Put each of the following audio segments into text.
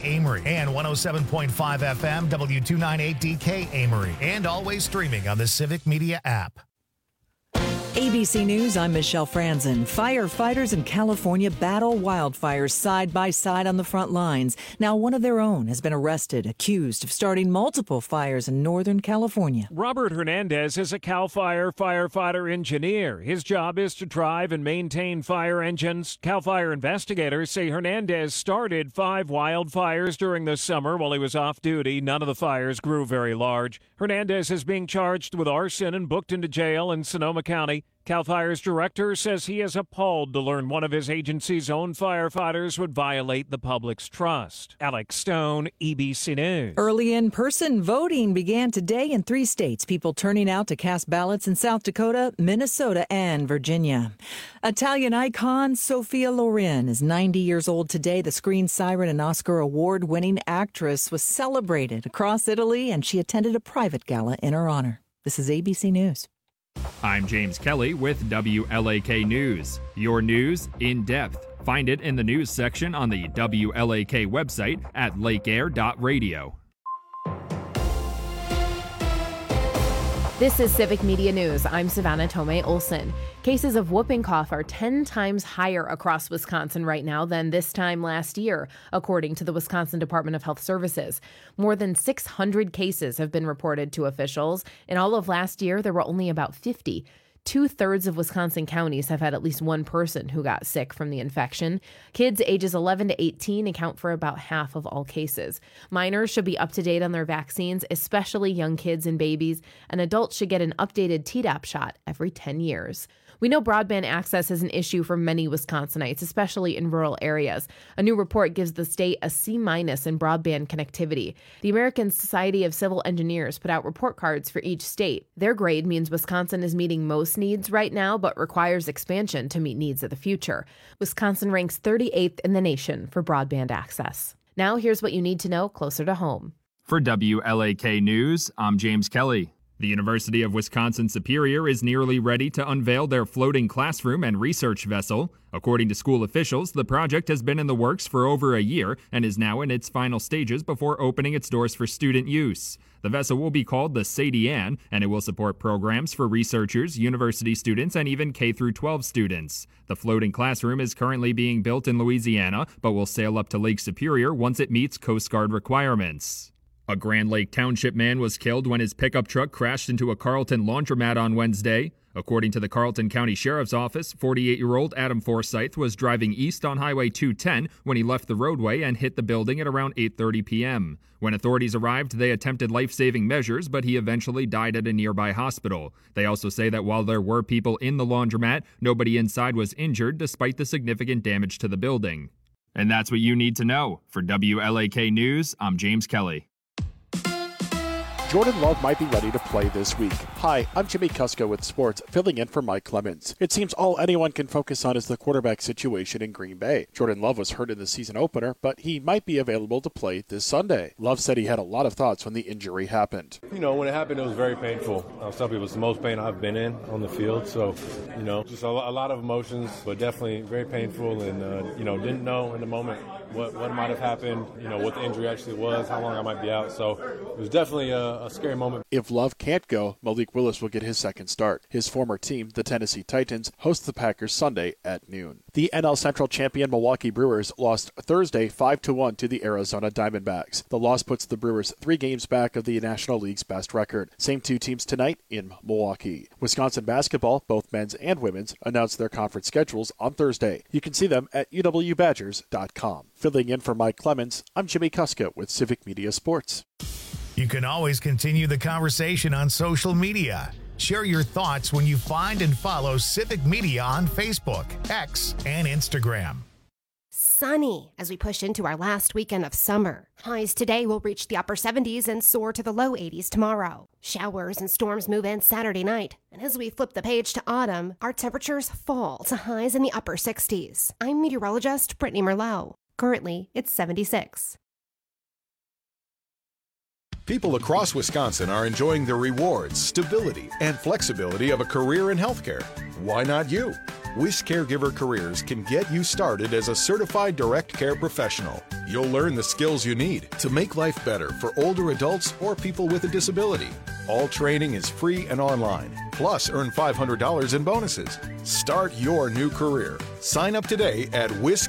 Amory, and 107.5 FM W298DK Amory, and always streaming on the Civic Media app. ABC News, I'm Michelle Franzen. Firefighters in California battle wildfires side by side on the front lines. Now, one of their own has been arrested, accused of starting multiple fires in Northern California. Robert Hernandez is a CAL FIRE firefighter engineer. His job is to drive and maintain fire engines. CAL FIRE investigators say Hernandez started 5 wildfires during the summer while he was off duty. None of the fires grew very large. Hernandez is being charged with arson and booked into jail in Sonoma County. CAL FIRE's director says he is appalled to learn one of his agency's own firefighters would violate the public's trust. Alex Stone, ABC News. Early in-person voting began today in 3 states. People turning out to cast ballots in South Dakota, Minnesota, and Virginia. Italian icon Sophia Loren is 90 years old today. The screen siren and Oscar award-winning actress was celebrated across Italy, and she attended a private gala in her honor. This is ABC News. I'm James Kelly with WLAK News. Your news in depth. Find it in the news section on the WLAK website at lakeair.radio. This is Civic Media News. I'm Savannah Tomei Olson. Cases of whooping cough are 10 times higher across Wisconsin right now than this time last year, according to the Wisconsin Department of Health Services. More than 600 cases have been reported to officials. In all of last year, there were only about 50. 2/3 of Wisconsin counties have had at least one person who got sick from the infection. Kids ages 11 to 18 account for about half of all cases. Minors should be up to date on their vaccines, especially young kids and babies, and adults should get an updated Tdap shot every 10 years. We know broadband access is an issue for many Wisconsinites, especially in rural areas. A new report gives the state a C- in broadband connectivity. The American Society of Civil Engineers put out report cards for each state. Their grade means Wisconsin is meeting most needs right now, but requires expansion to meet needs of the future. Wisconsin ranks 38th in the nation for broadband access. Now here's what you need to know closer to home. For WLAK News, I'm James Kelly. The University of Wisconsin-Superior is nearly ready to unveil their floating classroom and research vessel. According to school officials, the project has been in the works for over a year and is now in its final stages before opening its doors for student use. The vessel will be called the Sadie Ann, and it will support programs for researchers, university students, and even K-12 students. The floating classroom is currently being built in Louisiana, but will sail up to Lake Superior once it meets Coast Guard requirements. A Grand Lake Township man was killed when his pickup truck crashed into a Carlton laundromat on Wednesday. According to the Carlton County Sheriff's Office, 48-year-old Adam Forsyth was driving east on Highway 210 when he left the roadway and hit the building at around 8:30 p.m. When authorities arrived, they attempted life-saving measures, but he eventually died at a nearby hospital. They also say that while there were people in the laundromat, nobody inside was injured despite the significant damage to the building. And that's what you need to know. For WLAK News, I'm James Kelly. Jordan Love might be ready to play this week. Hi, I'm Jimmy Kusko with sports, filling in for Mike Clemens. It seems all anyone can focus on is the quarterback situation in Green Bay. Jordan Love was hurt in the season opener, but he might be available to play this Sunday. Love said he had a lot of thoughts when the injury happened. When it happened, it was very painful. I was telling people it's the most pain I've been in on the field. So, just a lot of emotions, but definitely very painful. And, didn't know in the moment what might have happened, what the injury actually was, how long I might be out. So it was definitely a scary moment. If Love can't go, Malik Willis will get his second start. His former team, the Tennessee Titans, host the Packers Sunday at noon. The NL Central champion Milwaukee Brewers lost Thursday 5-1 to the Arizona Diamondbacks. The loss puts the Brewers 3 games back of the National League's best record. Same 2 teams tonight in Milwaukee. Wisconsin basketball, both men's and women's, announced their conference schedules on Thursday. You can see them at uwbadgers.com. Filling in for Mike Clemens, I'm Jimmy Kuska with Civic Media Sports. You can always continue the conversation on social media. Share your thoughts when you find and follow Civic Media on Facebook, X, and Instagram. Sunny as we push into our last weekend of summer. Highs today will reach the upper 70s and soar to the low 80s tomorrow. Showers and storms move in Saturday night. And as we flip the page to autumn, our temperatures fall to highs in the upper 60s. I'm meteorologist Brittany Merlot. Currently, it's 76. People across Wisconsin are enjoying the rewards, stability, and flexibility of a career in healthcare. Why not you? Wish Caregiver Careers can get you started as a certified direct care professional. You'll learn the skills you need to make life better for older adults or people with a disability. All training is free and online. Plus, earn $500 in bonuses. Start your new career. Sign up today at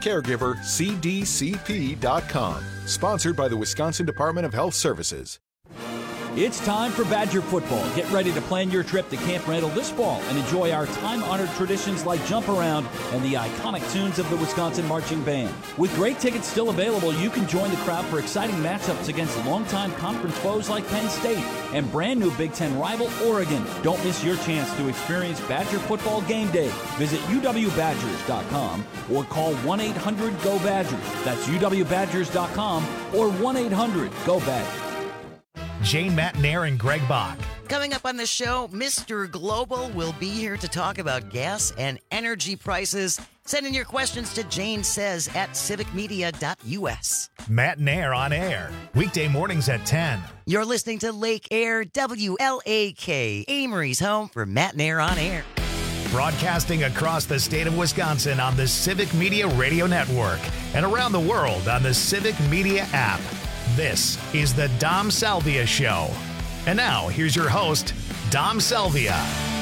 wiscaregivercdcp.com. Sponsored by the Wisconsin Department of Health Services. It's time for Badger football. Get ready to plan your trip to Camp Randall this fall and enjoy our time-honored traditions like Jump Around and the iconic tunes of the Wisconsin Marching Band. With great tickets still available, you can join the crowd for exciting matchups against longtime conference foes like Penn State and brand new Big Ten rival Oregon. Don't miss your chance to experience Badger football game day. Visit uwbadgers.com or call 1-800-GO-BADGERS. That's uwbadgers.com or 1-800-GO-BADGERS. Jane Matnair and Greg Bach. Coming up on the show, Mr. Global will be here to talk about gas and energy prices. Send in your questions to janesays@civicmedia.us. Matnair on air, weekday mornings at 10. You're listening to Lake Air WLAK, Amory's home for Matnair on air. Broadcasting across the state of Wisconsin on the Civic Media Radio Network and around the world on the Civic Media app. This is the Dom Salvia Show. And now, here's your host, Dom Salvia.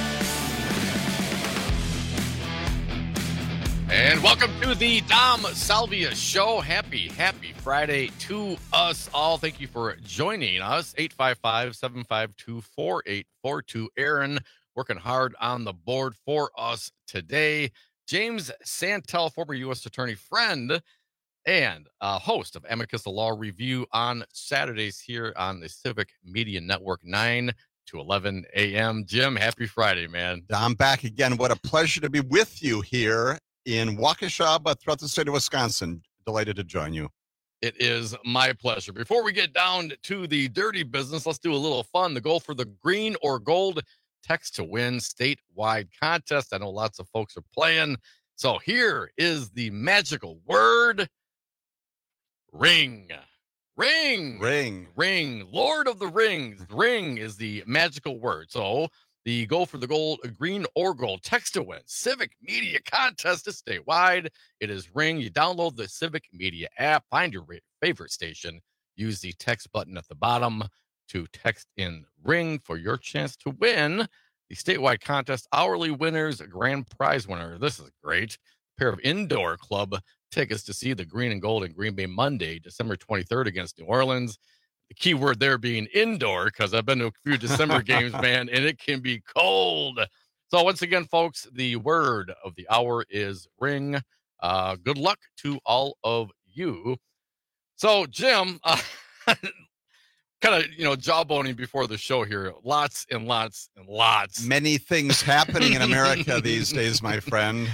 And welcome to the Dom Salvia Show. Happy Friday to us all. Thank you for joining us. 855-752-4842. Aaron working hard on the board for us today. James Santel, former U.S. attorney friend, and host of Amicus, the Law Review on Saturdays here on the Civic Media Network, 9 to 11 a.m. Jim, happy Friday, man. I'm back again. What a pleasure to be with you here in Waukesha, but throughout the state of Wisconsin. Delighted to join you. It is my pleasure. Before we get down to the dirty business, let's do a little fun. The goal for the green or gold text to win statewide contest. I know lots of folks are playing. So here is the magical word. Ring. Lord of the Rings. Ring is the magical word. So the goal for the gold, green or gold text to win Civic Media contest is statewide. It is Ring. You download the Civic Media app, find your favorite station, use the text button at the bottom to text in Ring for your chance to win the statewide contest. Hourly winners, grand prize winner. This is great. A pair of indoor club tickets to see the green and gold in Green Bay Monday, December 23rd against New Orleans. The key word there being indoor, because I've been to a few December games, man, and it can be cold. So once again, folks, the word of the hour is ring. Good luck to all of you. So, Jim, kind of, jawboning before the show here. Lots and lots and lots. Many things happening in America these days, my friend.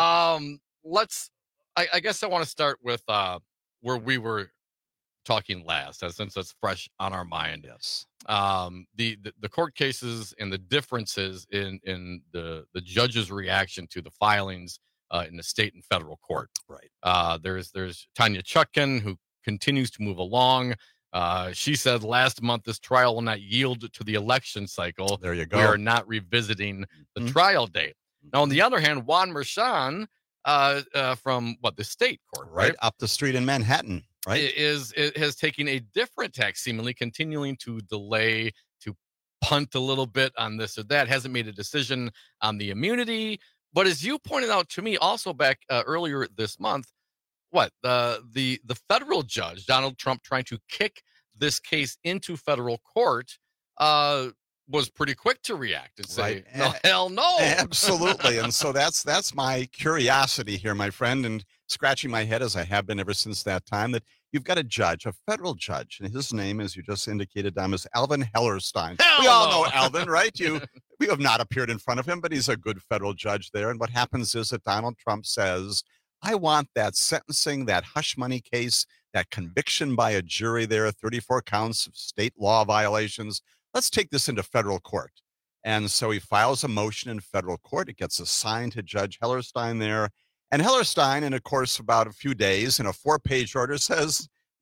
I guess I want to start with where we were talking last, since it's fresh on our mind. Yes. The court cases and the differences in the judge's reaction to the filings in the state and federal court. Right. There's Tanya Chutkan, who continues to move along. She said last month this trial will not yield to the election cycle. There you go. We are not revisiting the trial date. Now, on the other hand, Juan Merchan, from the state court, right up the street in Manhattan, right, it has taken a different tack, seemingly continuing to delay, to punt a little bit on this or that. Hasn't made a decision on the immunity, but as you pointed out to me also back earlier this month, the federal judge Donald Trump trying to kick this case into federal court was pretty quick to react and say, no, hell no. Absolutely. And so that's my curiosity here, my friend, and scratching my head as I have been ever since that time, that you've got a judge, a federal judge, and his name, as you just indicated, Dom, is Alvin Hellerstein. We all know Alvin, right? We have not appeared in front of him, but he's a good federal judge there. And what happens is that Donald Trump says, I want that sentencing, that hush money case, that conviction by a jury there, 34 counts of state law violations. Let's take this into federal court. And so he files a motion in federal court. It gets assigned to Judge Hellerstein there. And Hellerstein, in a course about a few days, in a 4-page order, says,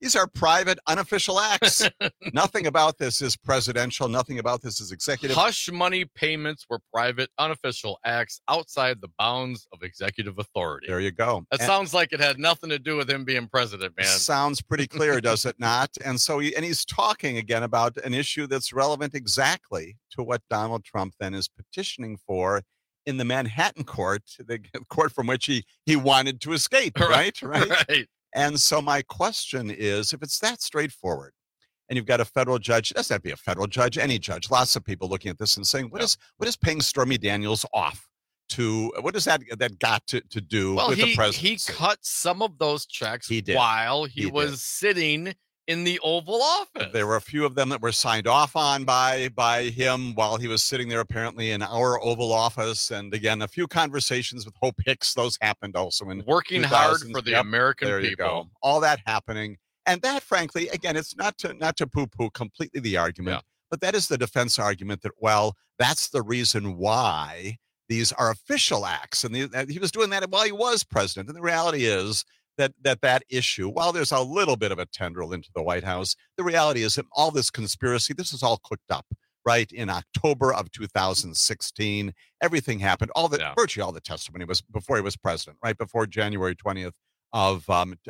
These are private, unofficial acts. Nothing about this is presidential. Nothing about this is executive. Hush money payments were private, unofficial acts outside the bounds of executive authority. There you go. That sounds like it had nothing to do with him being president, man. Sounds pretty clear, does it not? And so he's talking again about an issue that's relevant exactly to what Donald Trump then is petitioning for in the Manhattan court, the court from which he wanted to escape, right? Right. And so my question is, if it's that straightforward, and you've got a federal judge, it doesn't have to be a federal judge, any judge, lots of people looking at this and saying, what is paying Stormy Daniels off to, what does that got to do with the presidency? He cut some of those checks while he was sitting in the Oval Office. There were a few of them that were signed off on by him while he was sitting there apparently in our Oval Office. And again, a few conversations with Hope Hicks. Those happened also in working hard for the American there people. You go. All that happening. And that, frankly, again, it's not to poo-poo completely the argument, but that is the defense argument that, well, that's the reason why these are official acts. And he was doing that while he was president. And the reality is that issue, while there's a little bit of a tendril into the White House, the reality is that all this conspiracy, this is all cooked up, right? In October of 2016, everything happened. Virtually all the testimony was before he was president, right? Before January 20th of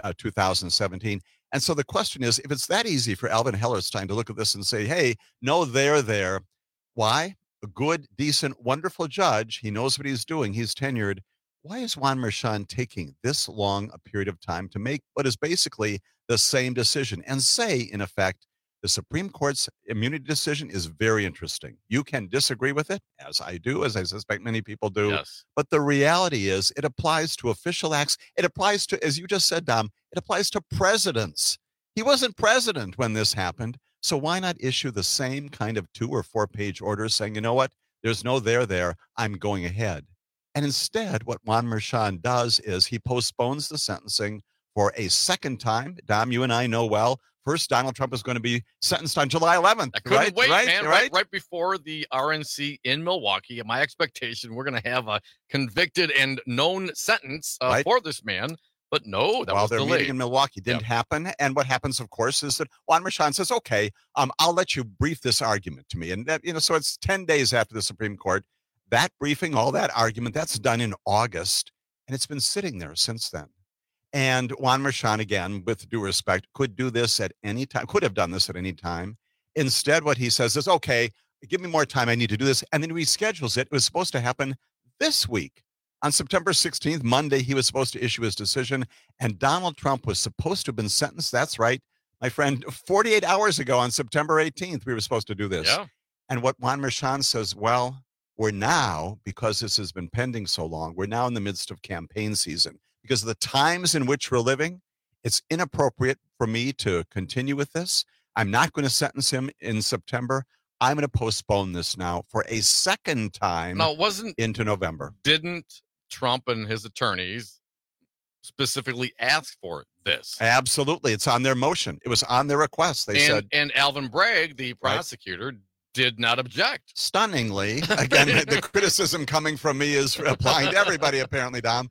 2017. And so the question is, if it's that easy for Alvin Hellerstein to look at this and say, hey, no, they're there. Why? A good, decent, wonderful judge. He knows what he's doing. He's tenured. Why is Juan Merchan taking this long a period of time to make what is basically the same decision and say, in effect, the Supreme Court's immunity decision is very interesting. You can disagree with it, as I do, as I suspect many people do. Yes. But the reality is it applies to official acts. It applies to, as you just said, Dom, it applies to presidents. He wasn't president when this happened. So why not issue the same kind of 2 or 4 page order saying, you know what, there's no there, I'm going ahead. And instead, what Juan Merchan does is he postpones the sentencing for a second time. Dom, you and I know well, first Donald Trump is going to be sentenced on July 11th. I couldn't wait, man. Right before the RNC in Milwaukee. My expectation, we're going to have a convicted and known sentence for this man. But no, that was delayed. While they're meeting in Milwaukee, didn't happen. And what happens, of course, is that Juan Merchan says, okay, I'll let you brief this argument to me. And that, so it's 10 days after the Supreme Court. That briefing, all that argument, that's done in August, and it's been sitting there since then. And Juan Merchan, again, with due respect, could do this at any time, could have done this at any time. Instead, what he says is, okay, give me more time, I need to do this. And then reschedules it. It was supposed to happen this week. On September 16th, Monday, he was supposed to issue his decision, and Donald Trump was supposed to have been sentenced. That's right, my friend, 48 hours ago on September 18th, we were supposed to do this. Yeah. And what Juan Merchan says, well, we're now, because this has been pending so long, we're now in the midst of campaign season. Because of the times in which we're living, it's inappropriate for me to continue with this. I'm not going to sentence him in September. I'm going to postpone this now for a second time into November. Didn't Trump and his attorneys specifically ask for this? Absolutely. It's on their motion. It was on their request. They said. And Alvin Bragg, the prosecutor, did not object. Stunningly, again, the criticism coming from me is applying to everybody, apparently, Dom.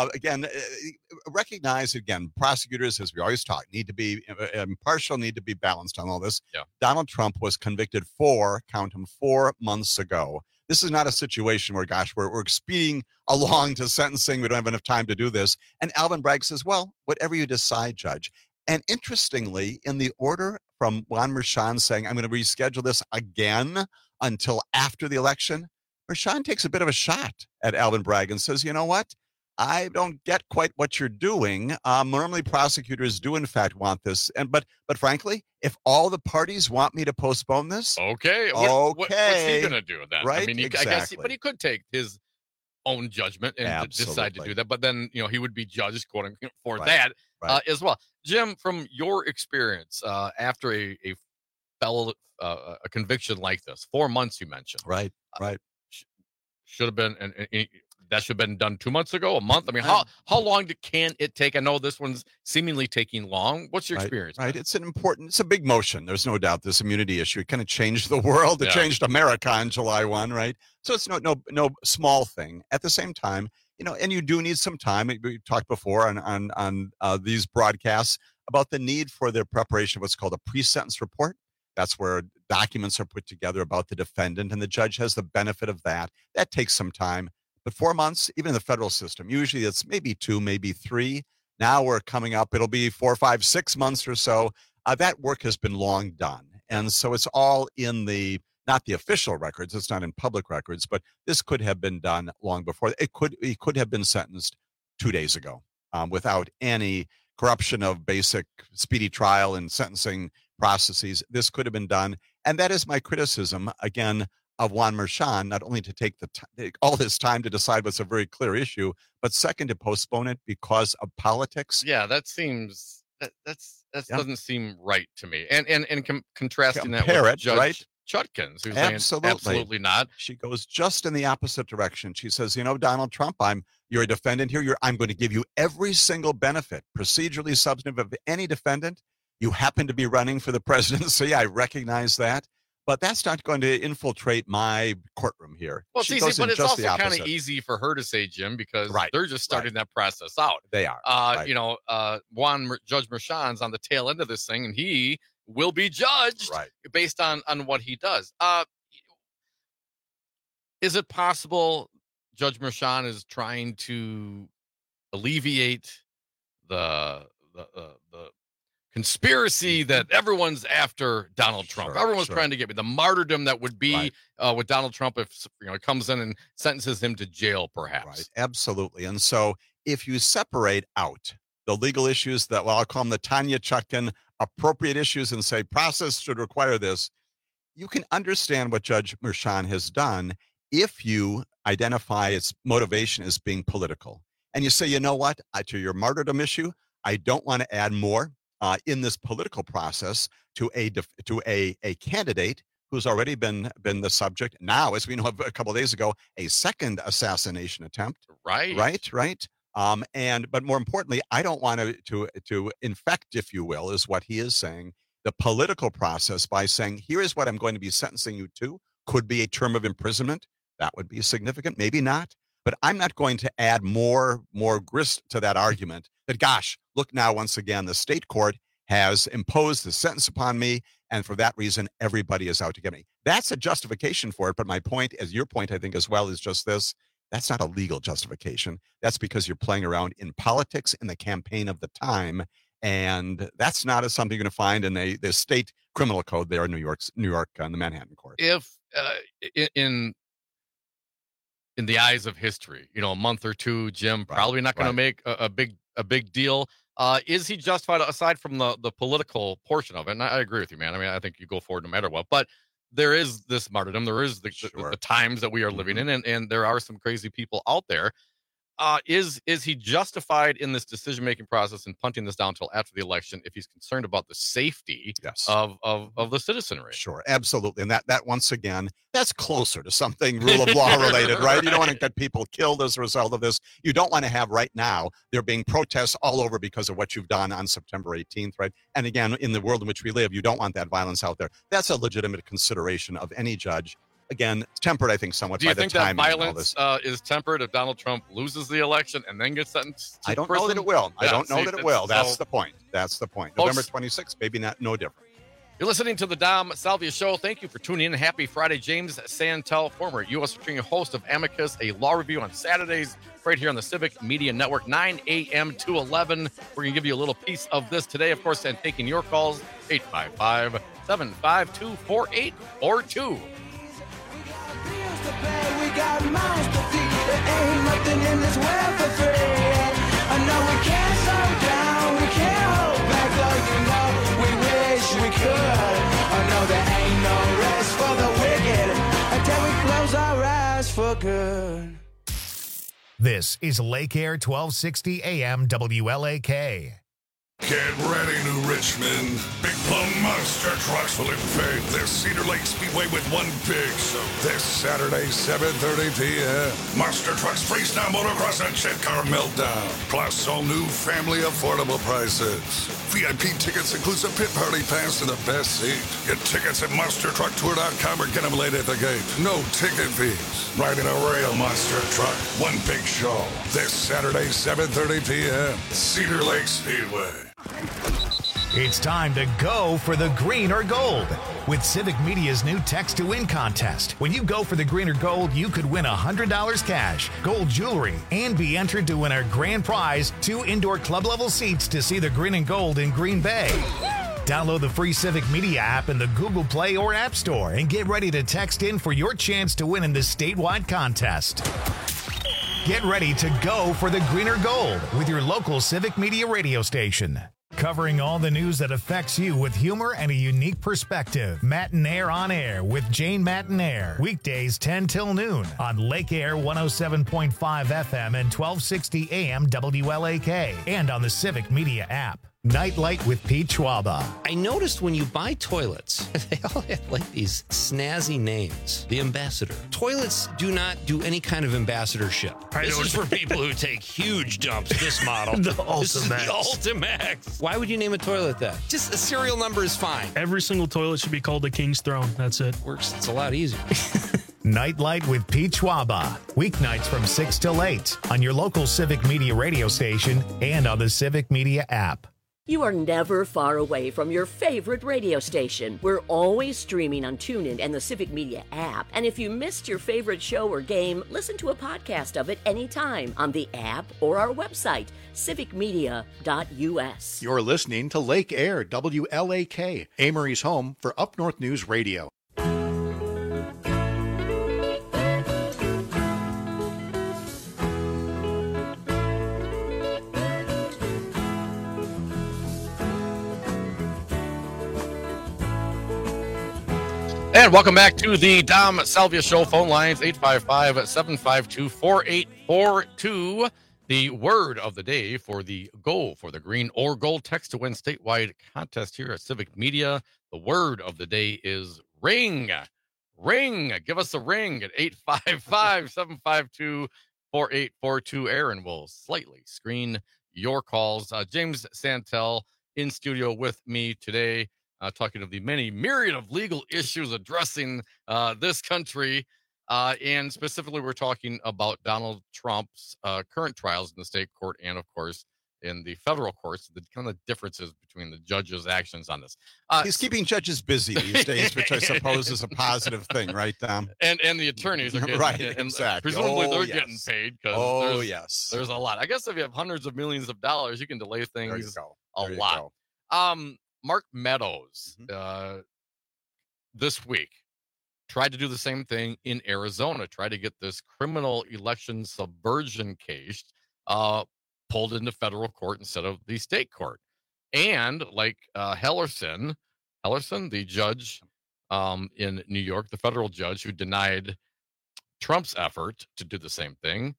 Recognize, again, prosecutors, as we always talk, need to be impartial, need to be balanced on all this. Yeah. Donald Trump was convicted 4 months ago. This is not a situation where, gosh, we're speeding along to sentencing. We don't have enough time to do this. And Alvin Bragg says, well, whatever you decide, Judge. And interestingly, in the order from Juan Merchan saying, I'm going to reschedule this again until after the election, Merchan takes a bit of a shot at Alvin Bragg and says, you know what? I don't get quite what you're doing. Normally, prosecutors do, in fact, want this. But frankly, if all the parties want me to postpone this, okay. What's he going to do with that? Right? I mean, exactly. I guess, but he could take his own judgment and decide to do that. But then, he would be judged, quote unquote, for that as well. Jim, from your experience after a conviction like this, 4 months you mentioned, right? Should have been that should have been done 2 months ago, a month. I mean, how long can it take? I know this one's seemingly taking long. What's your experience? Right. It's a big motion. There's no doubt this immunity issue. It kind of changed the world. It changed America on July 1, right? So it's no small thing. At the same time, and you do need some time. We talked before on these broadcasts. about the need for the preparation of what's called a pre-sentence report. That's where documents are put together about the defendant, and the judge has the benefit of that. That takes some time. But 4 months, even in the federal system, usually it's maybe 2, maybe 3. Now we're coming up, it'll be 4, 5, 6 months or so. That work has been long done. And so it's all in not the official records, it's not in public records, but this could have been done long before. He could have been sentenced 2 days ago without any corruption of basic speedy trial and sentencing processes. This could have been done. And that is my criticism, again, of Juan Merchan, not only to take all this time to decide what's a very clear issue, but second, to postpone it because of politics. Yeah, that seems, that doesn't seem right to me. And contrasting that with Judge Chutkan, who's saying absolutely not. She goes just in the opposite direction. She says, Donald Trump, you're a defendant here. I'm going to give you every single benefit, procedurally substantive, of any defendant. You happen to be running for the presidency. I recognize that. But that's not going to infiltrate my courtrum here. Well, it's easy, but it's also kind of easy for her to say, Jim, because they're just starting that process out. They are. Judge Merchan's on the tail end of this thing, and he will be judged based on what he does. Is it possible Judge Merchan is trying to alleviate the conspiracy that everyone's after Donald Trump? Everyone's trying to get me the martyrdom that would be with Donald Trump if it comes in and sentences him to jail, perhaps. Right, absolutely. And so if you separate out the legal issues that, I'll call them the Tanya Chutkan appropriate issues, and say process should require this, you can understand what Judge Merchan has done if you identify its motivation as being political. And you say, you know what, to your martyrdom issue, I don't want to add more in this political process to a candidate who's already been the subject. Now, as we know, a couple of days ago, a second assassination attempt. Right. But more importantly, I don't want to infect, if you will, is what he is saying, the political process by saying, here is what I'm going to be sentencing you to. Could be a term of imprisonment. That would be significant. Maybe not. But I'm not going to add more grist to that argument that, gosh, look now, once again, the state court has imposed the sentence upon me, and for that reason, everybody is out to get me. That's a justification for it. But my point, as your point, I think, as well, is just this. That's not a legal justification. That's because you're playing around in politics in the campaign of the time. And that's not something you're going to find in the state criminal code there in New York, in the Manhattan court. If in the eyes of history, a month or two, Jim, probably not going to make a big deal. Is he justified, aside from the political portion of it? And I agree with you, man. I mean, I think you go forward no matter what. But there is this martyrdom. There is the times that we are living in, and there are some crazy people out there. Is he justified in this decision-making process and punting this down until after the election if he's concerned about the safety of the citizenry? Sure, absolutely. And that once again, that's closer to something rule of law related, right? You don't want to get people killed as a result of this. You don't want to have right now, there being protests all over because of what you've done on September 18th, right? And again, in the world in which we live, you don't want that violence out there. That's a legitimate consideration of any judge. Again, tempered, I think, somewhat by the time. Do you think that violence is tempered if Donald Trump loses the election and then gets sentenced to I don't prison? know that it will. Yeah, I don't know that it will. That's the point. Folks, November 26th, maybe no different. You're listening to the Dom Salvia Show. Thank you for tuning in. Happy Friday. James Santel, former U.S. Attorney, host of Amicus, a law review on Saturdays, right here on the Civic Media Network, 9 a.m. to 11. We're going to give you a little piece of this today, of course, and taking your calls, 855-752-4842. We got mouths to feed. There ain't nothing in this world for free. I know we can't slow down, we can't hold back, though we wish we could. I know there ain't no rest for the wicked until we close our eyes for good. This is Lake Air 1260 AM WLAK. Get ready, New Richmond. Big Plum Monster Trucks will invade the Cedar Lake Speedway with one big show. This Saturday, 7:30 p.m. Monster Trucks Freestyle Motocross and Jet Car Meltdown. Plus all new family affordable prices. VIP tickets includes a pit party pass and the best seat. Get tickets at monstertrucktour.com or get them late at the gate. No ticket fees. Riding a real monster truck. One big show. This Saturday, 7:30 p.m. Cedar Lake Speedway. It's time to go for the green or gold with Civic Media's new Text to Win contest. When you go for the green or gold, you could win $100 cash, gold jewelry, and be entered to win our grand prize, 2 indoor club-level seats to see the green and gold in Green Bay. Download the free Civic Media app in the Google Play or App Store and get ready to text in for your chance to win in this statewide contest. Get ready to go for the green or gold with your local Civic Media radio station. Covering all the news that affects you with humor and a unique perspective. Matinaire on Air with Jane Matinaire. Weekdays 10 till noon on Lake Air 107.5 FM and 1260 AM WLAK and on the Civic Media app. Nightlight with Pete Schwaba. I noticed when you buy toilets, they all have like these snazzy names. The Ambassador. Toilets do not do any kind of ambassadorship. This is for people who take huge dumps. This model. The This is the Ultimax. Ultimax. Why would you name a toilet that? Just a serial number is fine. Every single toilet should be called the King's Throne. That's it. Works. It's a lot easier. Nightlight with Pete Schwaba. Weeknights from 6 till 8 on your local Civic Media radio station and on the Civic Media app. You are never far away from your favorite radio station. We're always streaming on TuneIn and the Civic Media app. And if you missed your favorite show or game, listen to a podcast of it anytime on the app or our website, civicmedia.us. You're listening to Lake Air, WLAK, Amory's home for Up North News Radio. And welcome back to the Dom Salvia Show. Phone lines 855-752-4842. The word of the day for the Go for the Green or Gold Text to Win statewide contest here at Civic Media. The word of the day is ring. Ring. Give us a ring at 855-752-4842. Aaron will slightly screen your calls. James Santel in studio with me today. Talking of the many myriad of legal issues addressing this country. And specifically, we're talking about Donald Trump's current trials in the state court and, of course, in the federal courts, the kind of differences between the judges' actions on this. He's keeping judges busy these days, which I suppose is a positive thing, right, Tom? And the attorneys are getting, right, and exactly. presumably they're getting paid because there's a lot. I guess if you have hundreds of millions of dollars, you can delay things a lot. Mark Meadows this week tried to do the same thing in Arizona, tried to get this criminal election subversion case pulled into federal court instead of the state court. And like Hellerson, the judge in New York, the federal judge who denied Trump's effort to do the same thing,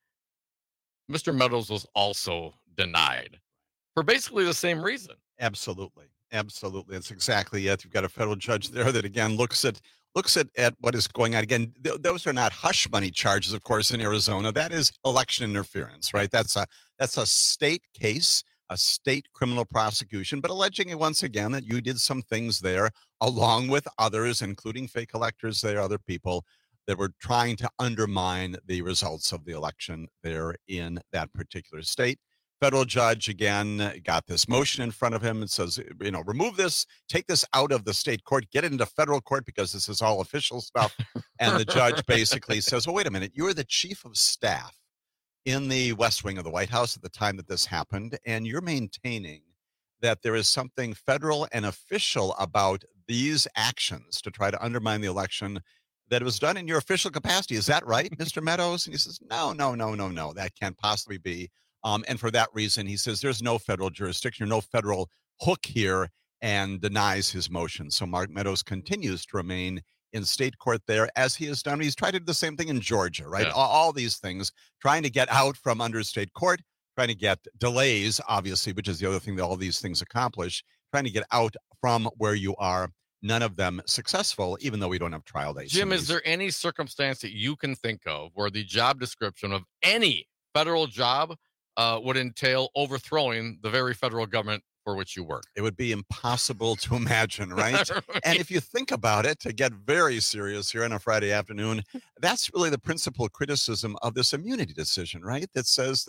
Mr. Meadows was also denied for basically the same reason. Absolutely. That's exactly it. You've got a federal judge there that again looks at what is going on. Again, those are not hush money charges, of course, in Arizona. That is election interference, right? That's a state case, a state criminal prosecution, but alleging once again that you did some things there along with others, including fake electors there, other people that were trying to undermine the results of the election there in that particular state. Federal judge, again, got this motion in front of him and says, remove this, take this out of the state court, get it into federal court because this is all official stuff. And the judge basically says, well, wait a minute, you were the chief of staff in the West Wing of the White House at the time that this happened, and you're maintaining that there is something federal and official about these actions to try to undermine the election that was done in your official capacity. Is that right, Mr. Meadows? And he says, no, that can't possibly be. And for that reason, he says there's no federal jurisdiction or no federal hook here and denies his motion. So Mark Meadows continues to remain in state court there as he has done. He's tried to do the same thing in Georgia, right? Yeah. All these things, trying to get out from under state court, trying to get delays, obviously, which is the other thing that all these things accomplish, trying to get out from where you are. None of them successful, even though we don't have trial dates. Jim, is there any circumstance that you can think of where the job description of any federal job would entail overthrowing the very federal government for which you work? It would be impossible to imagine, right? And if you think about it, to get very serious here on a Friday afternoon, that's really the principal criticism of this immunity decision, right? That says that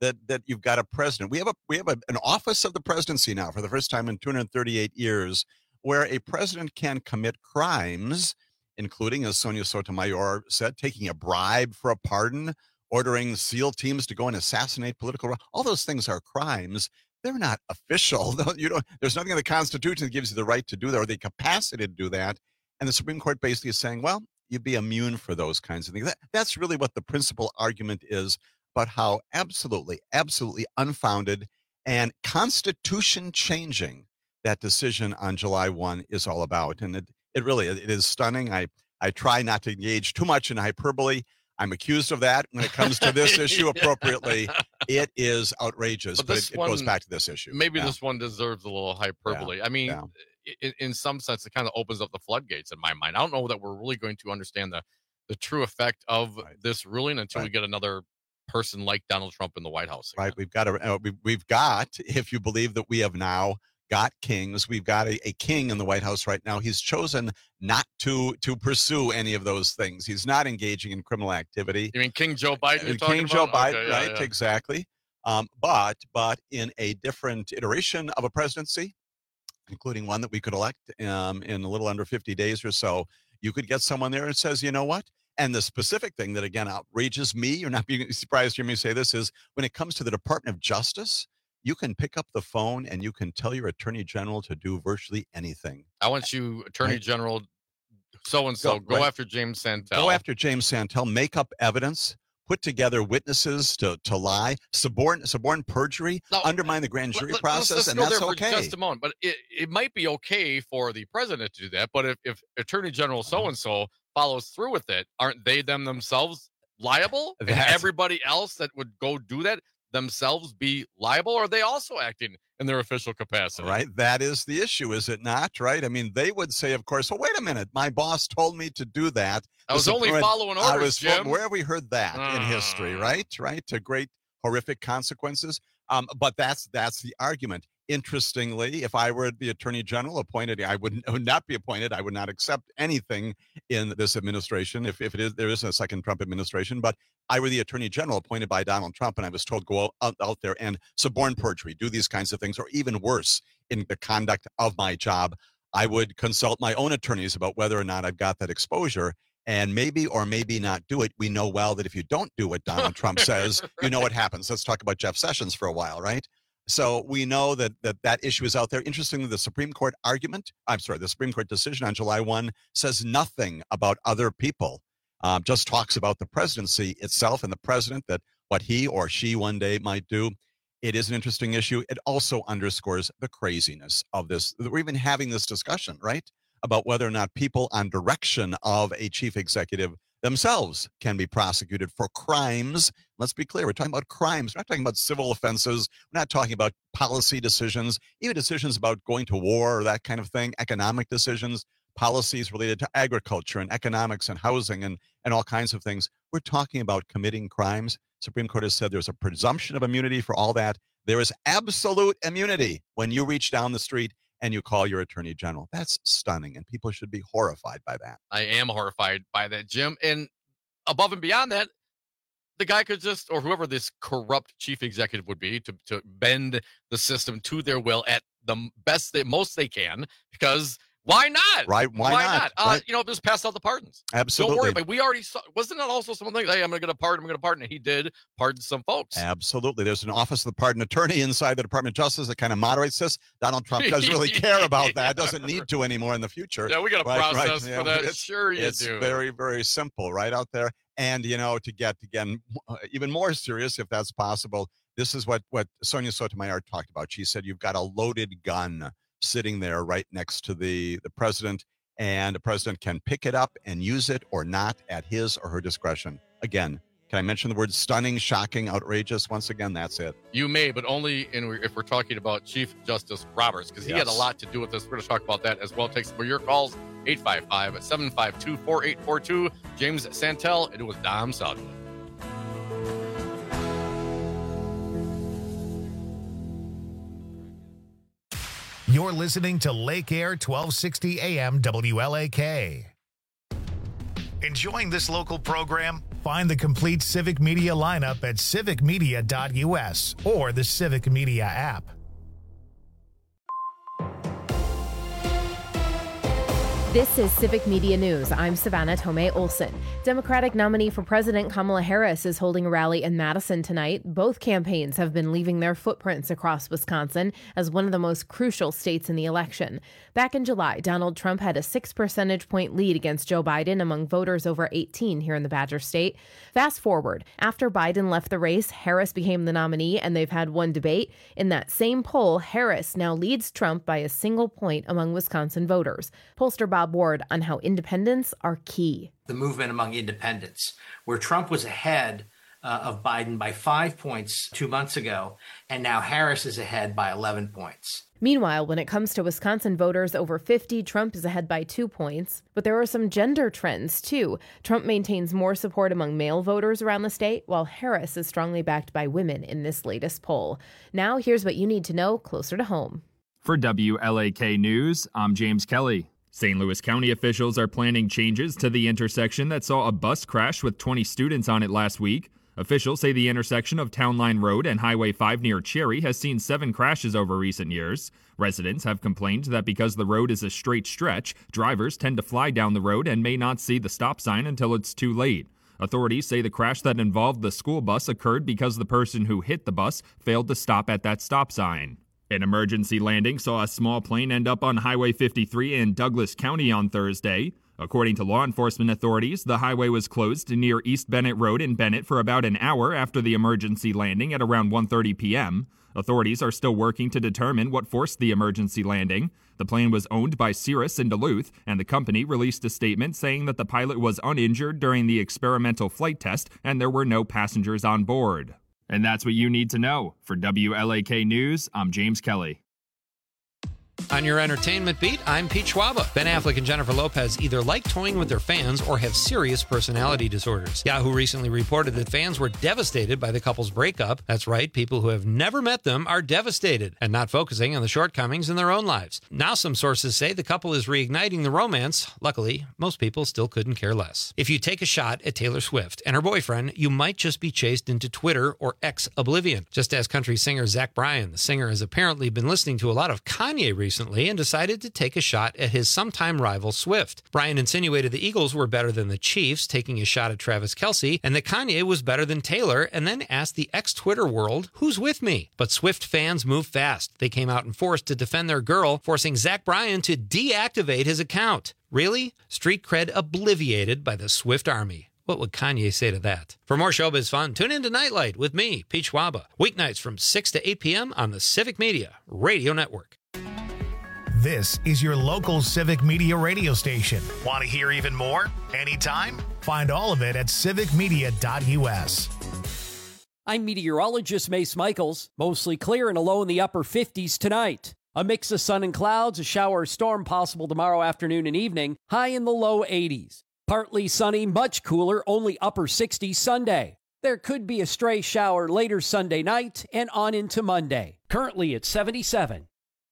that you've got a president. We have an office of the presidency now for the first time in 238 years, where a president can commit crimes, including, as Sonia Sotomayor said, taking a bribe for a pardon, ordering SEAL teams to go and assassinate political. All those things are crimes. They're not official. There's nothing in the Constitution that gives you the right to do that or the capacity to do that. And the Supreme Court basically is saying, well, you'd be immune for those kinds of things. That's really what the principal argument is about how absolutely unfounded and Constitution changing that decision on July 1 is all about. And it really is stunning. I try not to engage too much in hyperbole. I'm accused of that when it comes to this issue appropriately. It is outrageous, but it goes back to this issue. Maybe this one deserves a little hyperbole. Yeah. I mean, in some sense, it kind of opens up the floodgates in my mind. I don't know that we're really going to understand the true effect of this ruling until we get another person like Donald Trump in the White House again. Right. We've got, if you believe that we have now got kings, we've got a king in the White House right now. He's chosen not to pursue any of those things. He's not engaging in criminal activity. You mean King Joe Biden? King Joe Biden, right? Yeah. Exactly. But in a different iteration of a presidency, including one that we could elect in a little under 50 days or so, you could get someone there and says, you know what? And the specific thing that, again, outrages me, you're not being surprised to hear me say this, is when it comes to the Department of Justice, you can pick up the phone and you can tell your attorney general to do virtually anything. I want you, Attorney General so-and-so, go after James Santel. Go after James Santel, make up evidence, put together witnesses to lie, suborn perjury, undermine the grand jury process, and that's okay. For just a moment, but it might be okay for the president to do that, but if Attorney General so-and-so follows through with it, aren't they themselves liable? And everybody else that would go do that themselves be liable, or are they also acting in their official capacity? Right. That is the issue, is it not? Right. I mean, they would say, of course, well, wait a minute. My boss told me to do that. I was only following orders, Jim. Where have we heard that in history? Right. To great horrific consequences. But that's the argument. Interestingly, if I were the attorney general appointed, I would not be appointed. I would not accept anything in this administration if there isn't a second Trump administration. But I were the attorney general appointed by Donald Trump, and I was told go out there and suborn perjury, do these kinds of things, or even worse in the conduct of my job. I would consult my own attorneys about whether or not I've got that exposure. And maybe or maybe not do it. We know well that if you don't do what Donald Trump says, you know what happens. Let's talk about Jeff Sessions for a while, right? So we know that issue is out there. Interestingly, the Supreme Court the Supreme Court decision on July 1 says nothing about other people, just talks about the presidency itself and the president, that what he or she one day might do. It is an interesting issue. It also underscores the craziness of this. We're even having this discussion, right, about whether or not people on direction of a chief executive themselves can be prosecuted for crimes. Let's be clear. We're talking about crimes. We're not talking about civil offenses. We're not talking about policy decisions, even decisions about going to war or that kind of thing, economic decisions, policies related to agriculture and economics and housing and all kinds of things. We're talking about committing crimes. Supreme Court has said there's a presumption of immunity for all that. There is absolute immunity when you reach down the street and you call your attorney general. That's stunning, and people should be horrified by that. I am horrified by that, Jim. And above and beyond that, the guy could just, or whoever this corrupt chief executive would be, to bend the system to their will at the most they can, because why not? Right? Why not? Right. Just pass out the pardons. Absolutely. Don't worry. But we already saw. Wasn't that also something like, hey, I'm going to get a pardon. And he did pardon some folks. Absolutely. There's an office of the pardon attorney inside the Department of Justice that kind of moderates this. Donald Trump doesn't really care about that. Doesn't need to anymore in the future. Yeah, we got a process for that. Sure, you do. It's very, very simple, right out there. And to get again even more serious, if that's possible, this is what Sonia Sotomayor talked about. She said you've got a loaded gun sitting there right next to the president, and the president can pick it up and use it or not at his or her discretion. Again, can I mention the word stunning, shocking, outrageous? Once again, that's it. You may, but only if we're talking about Chief Justice Roberts, because he had a lot to do with this. We're going to talk about that as well. Take some of your calls, 855-752-4842. James Santel, and it was Dom Salvia. You're listening to Lake Air 1260 AM WLAK. Enjoying this local program? Find the complete Civic Media lineup at civicmedia.us or the Civic Media app. This is Civic Media News. I'm Savannah Tomei Olson. Democratic nominee for President Kamala Harris is holding a rally in Madison tonight. Both campaigns have been leaving their footprints across Wisconsin as one of the most crucial states in the election. Back in July, Donald Trump had a 6 percentage point lead against Joe Biden among voters over 18 here in the Badger State. Fast forward, after Biden left the race, Harris became the nominee, and they've had one debate. In that same poll, Harris now leads Trump by a single point among Wisconsin voters. Pollster Bob Ward on how independents are key. The movement among independents, where Trump was ahead of Biden by 5 points 2 months ago, and now Harris is ahead by 11 points. Meanwhile, when it comes to Wisconsin voters over 50, Trump is ahead by 2 points. But there are some gender trends, too. Trump maintains more support among male voters around the state, while Harris is strongly backed by women in this latest poll. Now, here's what you need to know closer to home. For WLAK News, I'm James Kelly. St. Louis County officials are planning changes to the intersection that saw a bus crash with 20 students on it last week. Officials say the intersection of Town Line Road and Highway 5 near Cherry has seen 7 crashes over recent years. Residents have complained that because the road is a straight stretch, drivers tend to fly down the road and may not see the stop sign until it's too late. Authorities say the crash that involved the school bus occurred because the person who hit the bus failed to stop at that stop sign. An emergency landing saw a small plane end up on Highway 53 in Douglas County on Thursday. According to law enforcement authorities, the highway was closed near East Bennett Road in Bennett for about an hour after the emergency landing at around 1:30 p.m. Authorities are still working to determine what forced the emergency landing. The plane was owned by Cirrus in Duluth, and the company released a statement saying that the pilot was uninjured during the experimental flight test and there were no passengers on board. And that's what you need to know. For WLAK News, I'm James Kelly. On your entertainment beat, I'm Pete Schwaba. Ben Affleck and Jennifer Lopez either like toying with their fans or have serious personality disorders. Yahoo recently reported that fans were devastated by the couple's breakup. That's right, people who have never met them are devastated and not focusing on the shortcomings in their own lives. Now some sources say the couple is reigniting the romance. Luckily, most people still couldn't care less. If you take a shot at Taylor Swift and her boyfriend, you might just be chased into Twitter or X oblivion. Just as country singer Zach Bryan, the singer has apparently been listening to a lot of Kanye recently and decided to take a shot at his sometime rival Swift. Bryan insinuated the Eagles were better than the Chiefs, taking a shot at Travis Kelce, and that Kanye was better than Taylor, and then asked the ex-Twitter world, who's with me? But Swift fans moved fast. They came out in force to defend their girl, forcing Zach Bryan to deactivate his account. Really? Street cred obliviated by the Swift army. What would Kanye say to that? For more showbiz fun, tune in to Nightlight with me, Pete Schwaba, weeknights from 6 to 8 p.m. on the Civic Media Radio Network. This is your local Civic Media radio station. Want to hear even more? Anytime? Find all of it at civicmedia.us. I'm meteorologist Mace Michaels. Mostly clear and a low in the upper 50s tonight. A mix of sun and clouds, a shower or storm possible tomorrow afternoon and evening, high in the low 80s. Partly sunny, much cooler, only upper 60s Sunday. There could be a stray shower later Sunday night and on into Monday. Currently at 77.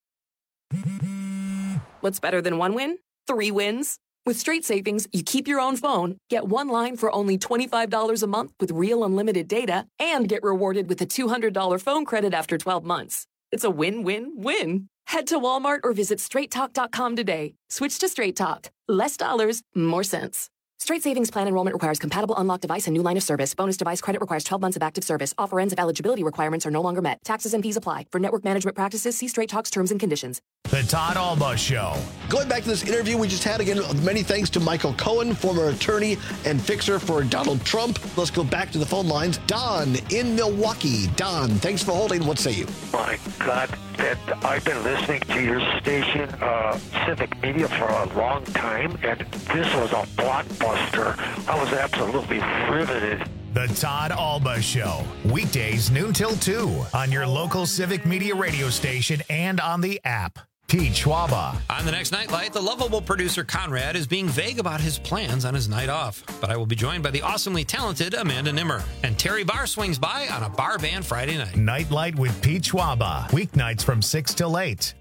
What's better than one win? 3 wins. With Straight Savings, you keep your own phone, get one line for only $25 a month with real unlimited data, and get rewarded with a $200 phone credit after 12 months. It's a win-win-win. Head to Walmart or visit straighttalk.com today. Switch to Straight Talk. Less dollars, more sense. Straight Savings Plan enrollment requires compatible unlocked device and new line of service. Bonus device credit requires 12 months of active service. Offer ends if eligibility requirements are no longer met. Taxes and fees apply. For network management practices, see Straight Talk's terms and conditions. The Todd Alba Show. Going back to this interview we just had, again, many thanks to Michael Cohen, former attorney and fixer for Donald Trump. Let's go back to the phone lines. Don in Milwaukee. Don, thanks for holding. What say you? My God, I've been listening to your station, Civic Media, for a long time, and this was a blockbuster. I was absolutely riveted. The Todd Alba Show. Weekdays noon till 2 on your local Civic Media radio station and on the app. Pete Schwaba. On the next Nightlight, the lovable producer Conrad is being vague about his plans on his night off. But I will be joined by the awesomely talented Amanda Nimmer. And Terry Barr swings by on a bar band Friday night. Nightlight with Pete Schwaba. Weeknights from 6 till 8.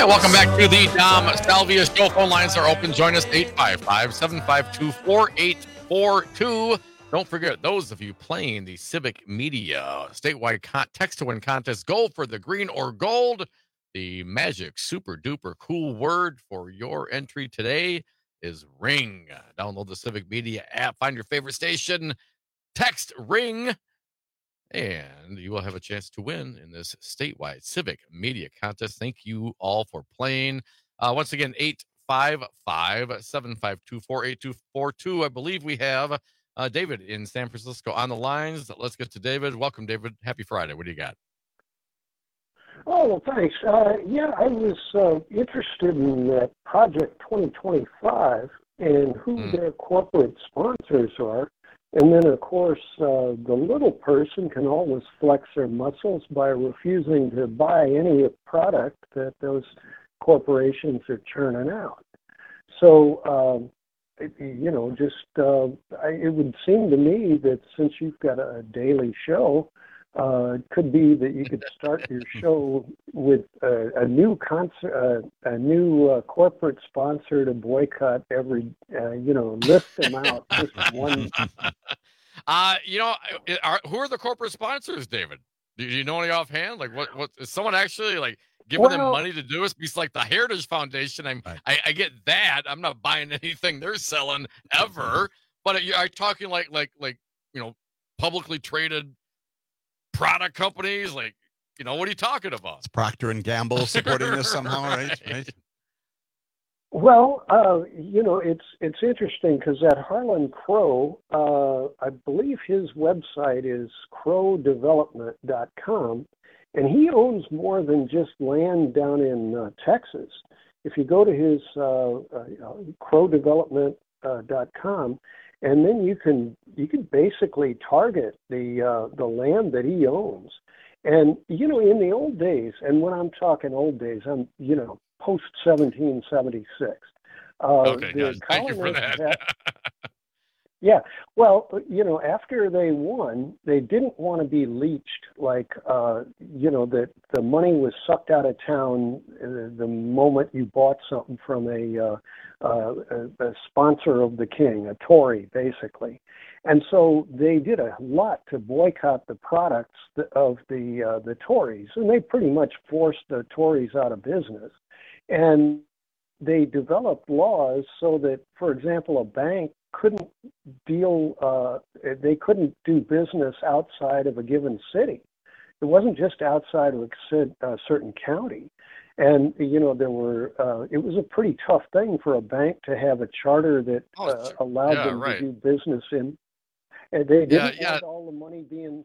Yeah, welcome back to the Dom Salvia Show. Phone lines are open. Join us 855-752-4842. Don't forget, those of you playing the Civic Media statewide text to win contest, go for the green or gold. The magic super duper cool word for your entry today is ring. Download the Civic Media app, find your favorite station, text ring, and you will have a chance to win in this statewide Civic Media contest. Thank you all for playing. Once again, 855-752-4842. I believe we have David in San Francisco on the lines. Let's get to David. Welcome, David. Happy Friday. What do you got? Oh, well, thanks. Yeah, I was interested in that Project 2025 and who their corporate sponsors are. And then, of course, the little person can always flex their muscles by refusing to buy any product that those corporations are churning out. So, it would seem to me that since you've got a daily show, it could be that you could start your show with a new corporate sponsor to boycott every, list them out just one. Who are the corporate sponsors, David? Do you know any offhand? Like, what is someone actually like giving them money to do it? It's like the Heritage Foundation. I get that. I'm not buying anything they're selling ever. But are you talking like publicly traded product companies? Like, what are you talking about? It's Procter & Gamble supporting this somehow, right? Well, it's interesting because that Harlan Crow, I believe his website is crowdevelopment.com, and he owns more than just land down in Texas. If you go to his crowdevelopment.com, and then you can basically target the land that he owns. And, in the old days, and when I'm talking old days, I'm, post 1776. Okay, guys, thank you for that. Yeah, well, after they won, they didn't want to be leached like, that the money was sucked out of town the moment you bought something from a sponsor of the king, a Tory, basically. And so they did a lot to boycott the products of the Tories, and they pretty much forced the Tories out of business. And they developed laws so that, for example, a bank couldn't they couldn't do business outside of a given city. It wasn't just outside of a certain county. And, there were, it was a pretty tough thing for a bank to have a charter that allowed them to do business in. And they didn't want all the money being,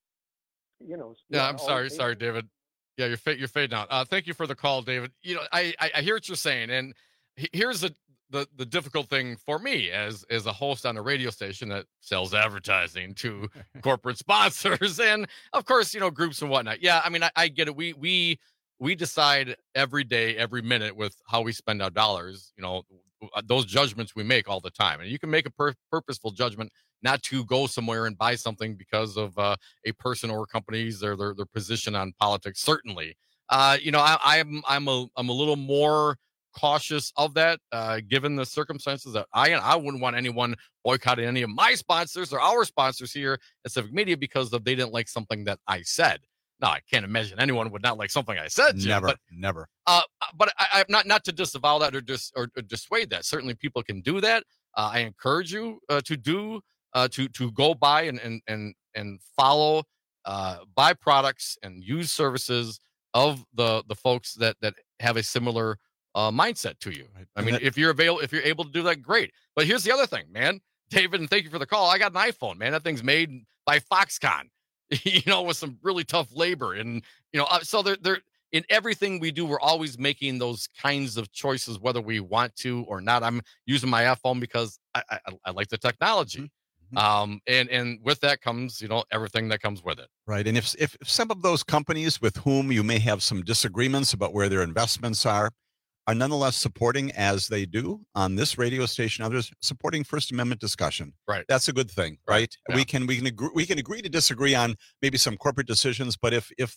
I'm sorry, David. Yeah, you're fading out. Thank you for the call, David. I hear what you're saying, and here's the difficult thing for me as a host on a radio station that sells advertising to corporate sponsors and, of course, groups and whatnot. Yeah, I mean, I get it. We decide every day, every minute with how we spend our dollars. Those judgments we make all the time, and you can make a purposeful judgment not to go somewhere and buy something because of a person or companies or their position on politics. Certainly, I'm a little more cautious of that, given the circumstances that I wouldn't want anyone boycotting any of my sponsors or our sponsors here at Civic Media because they didn't like something that I said. Now, I can't imagine anyone would not like something I said, Jim, Never. But I'm not to disavow that or dissuade that. Certainly, people can do that. I encourage you to go buy and follow, buy products and use services of the folks that have a similar mindset to you. I mean, if you're able to do that, great. But here's the other thing, man, David, and thank you for the call. I got an iPhone, man. That thing's made by Foxconn, with some really tough labor, and so they're in everything we do. We're always making those kinds of choices, whether we want to or not. I'm using my iPhone because I like the technology. And with that comes, everything that comes with it. Right. And if some of those companies with whom you may have some disagreements about where their investments are nonetheless supporting, as they do on this radio station, others supporting First Amendment discussion. Right. That's a good thing, right? Yeah. We can agree to disagree on maybe some corporate decisions, but if the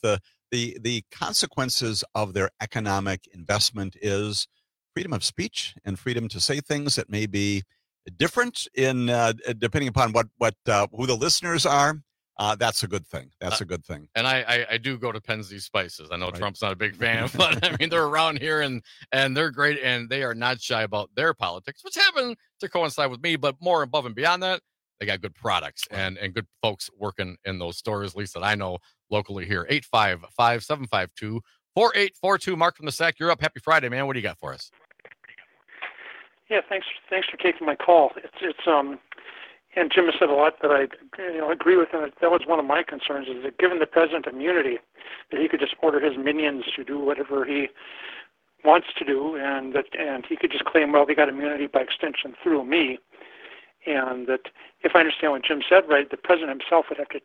the consequences of their economic investment is freedom of speech and freedom to say things that may be different in depending upon what who the listeners are. That's a good thing. That's a good thing. And I do go to Penzeys Spices. I know Trump's not a big fan, but I mean, they're around here and they're great, and they are not shy about their politics, which happen to coincide with me, but more above and beyond that, they got good products and good folks working in those stores, at least that I know locally here. 855-752-4842. Mark from the Sack, you're up. Happy Friday, man. What do you got for us? Yeah, thanks for taking my call. It's and Jim has said a lot that I agree with, and that was one of my concerns, is that given the president immunity, that he could just order his minions to do whatever he wants to do, and he could just claim, well, they got immunity by extension through me, and that if I understand what Jim said right, the president himself would have to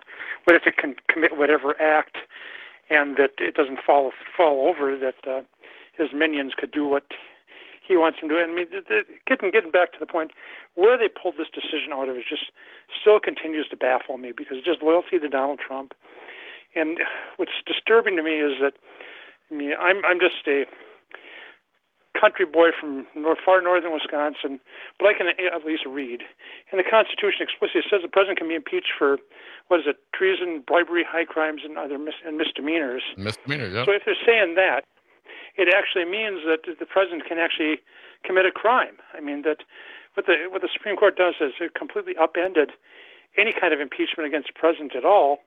commit whatever act, and that it doesn't fall over, that his minions could do what he wants him to do. I mean, getting back to the point, where they pulled this decision out of is just still continues to baffle me, because it's just loyalty to Donald Trump. And what's disturbing to me is that, I mean, I'm just a country boy from far northern Wisconsin, but I can at least read. And the Constitution explicitly says the president can be impeached for, treason, bribery, high crimes, and other misdemeanors. Misdemeanors, yeah. So if they're saying that, it actually means that the president can actually commit a crime. I mean, that what the Supreme Court does is it completely upended any kind of impeachment against the president at all.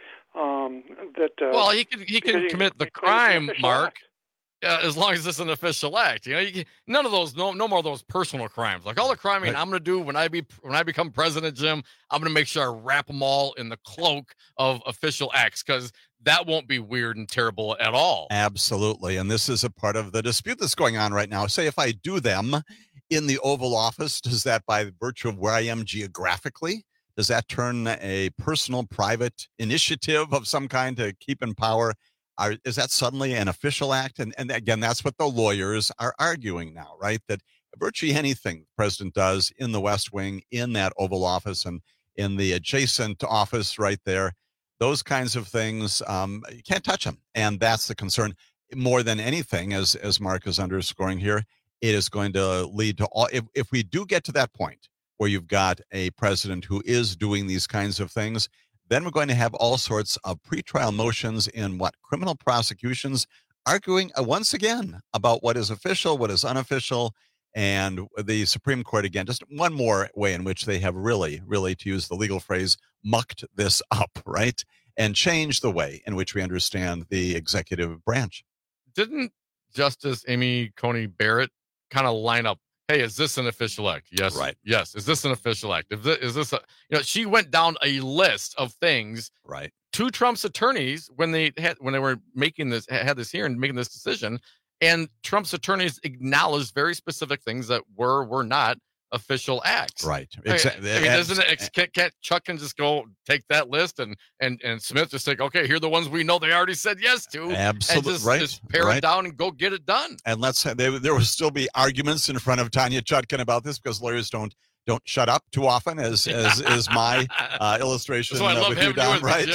Well, he can commit the crime, Mark, as long as it's an official act. None of those, no more of those personal crimes. Like all the crime I'm going to do when I become president, Jim, I'm going to make sure I wrap them all in the cloak of official acts, because that won't be weird and terrible at all. Absolutely. And this is a part of the dispute that's going on right now. Say if I do them in the Oval Office, does that, by virtue of where I am geographically, does that turn a personal, private initiative of some kind to keep in power? Is that suddenly an official act? And again, that's what the lawyers are arguing now, right? That virtually anything the president does in the West Wing, in that Oval Office, and in the adjacent office right there, those kinds of things, you can't touch them. And that's the concern. More than anything, as Mark is underscoring here, it is going to lead to all, if we do get to that point where you've got a president who is doing these kinds of things, then we're going to have all sorts of pretrial motions in criminal prosecutions arguing once again about what is official, what is unofficial. And the Supreme Court, again, just one more way in which they have really, to use the legal phrase, mucked this up, right? And changed the way in which we understand the executive branch. Didn't Justice Amy Coney Barrett kind of line up, hey, is this an official act? Yes. Right. Yes. Is this an official act? Is this she went down a list of things to Trump's attorneys when they were making this hearing, making this decision. And Trump's attorneys acknowledged very specific things that were not official acts. Right. Exactly. I mean, isn't it? Can't Chuck can just go take that list and Smith just think, okay, here are the ones we know they already said yes to. Absolutely. And just pare it down and go get it done. And there will still be arguments in front of Tanya Chutkan about this, because lawyers don't shut up too often, as is my illustration with you, Don. Right.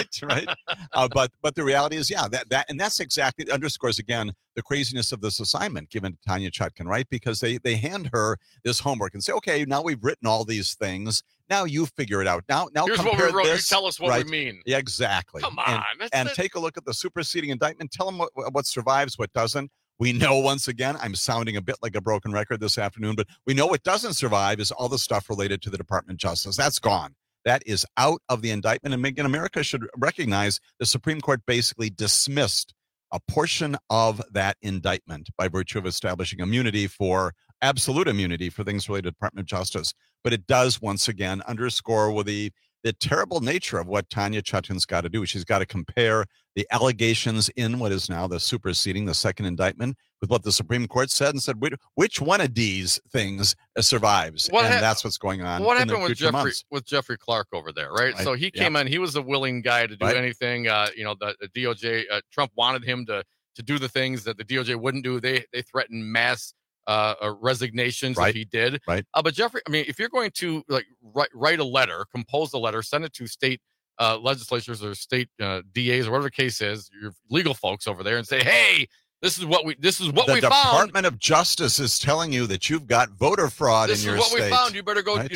But the reality is, that's exactly underscores again the craziness of this assignment given to Tanya Chutkan, right? Because they hand her this homework and say, okay, now we've written all these things. Now you figure it out. Now here's compare what we wrote. this. You tell us what we mean. Yeah, exactly. Come on. And take a look at the superseding indictment. Tell them what survives, what doesn't. We know, once again, I'm sounding a bit like a broken record this afternoon, but we know what doesn't survive is all the stuff related to the Department of Justice. That's gone. That is out of the indictment. And again, America should recognize the Supreme Court basically dismissed a portion of that indictment by virtue of establishing absolute immunity for things related to the Department of Justice. But it does, once again, underscore with the terrible nature of what Tanya Chutkan's got to do. She's got to compare the allegations in what is now the superseding, the second indictment, with what the Supreme Court said, and said, which one of these things survives? That's what's going on. What happened with Jeffrey Clark over there, right? So he came in, he was a willing guy to do anything. The DOJ, Trump wanted him to do the things that the DOJ wouldn't do. They threatened mass resignations if he did. Right. But Jeffrey, I mean, if you're going to write a letter, compose a letter, send it to state legislatures or state DAs or whatever the case is, your legal folks over there, and say, "Hey, this is what we found." The Department of Justice is telling you that you've got voter fraud in your state. This is what we found. You better go. Right?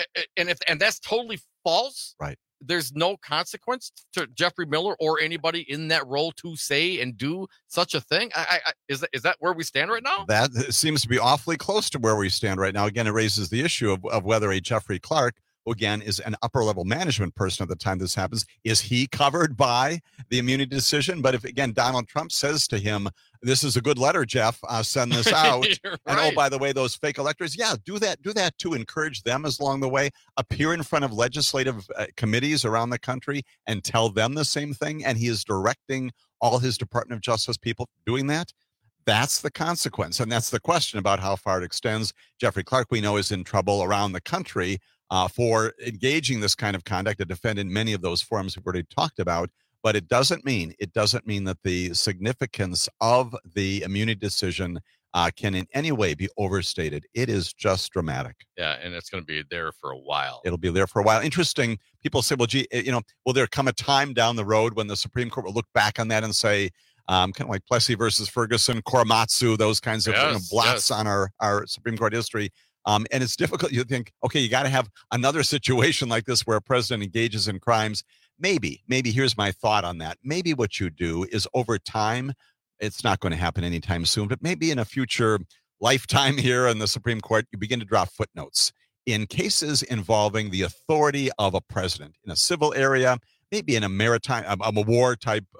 And that's totally false. Right. There's no consequence to Jeffrey Miller or anybody in that role to say and do such a thing. Is that where we stand right now? That seems to be awfully close to where we stand right now. Again, it raises the issue of whether a Jeffrey Clark, who again is an upper level management person at the time this happens, is he covered by the immunity decision? But if again Donald Trump says to him, "This is a good letter, Jeff, send this out," right. And oh, by the way, those fake electors, yeah, do that too. Encourage them as along the way. Appear in front of legislative committees around the country and tell them the same thing. And he is directing all his Department of Justice people doing that. That's the consequence, and that's the question about how far it extends. Jeffrey Clark, we know, is in trouble around the country for engaging this kind of conduct, to defend in many of those forums we've already talked about. But it doesn't mean that the significance of the immunity decision can in any way be overstated. It is just dramatic. Yeah, and it's going to be there for a while. It'll be there for a while. Interesting. People say, well, gee, will there come a time down the road when the Supreme Court will look back on that and say, kind of like Plessy versus Ferguson, Korematsu, those kinds of blots on our Supreme Court history. And it's difficult. You think, okay, you got to have another situation like this where a president engages in crimes. Maybe here's my thought on that. Maybe what you do is over time, it's not going to happen anytime soon, but maybe in a future lifetime here in the Supreme Court, you begin to draw footnotes in cases involving the authority of a president in a civil area, maybe in a maritime, a war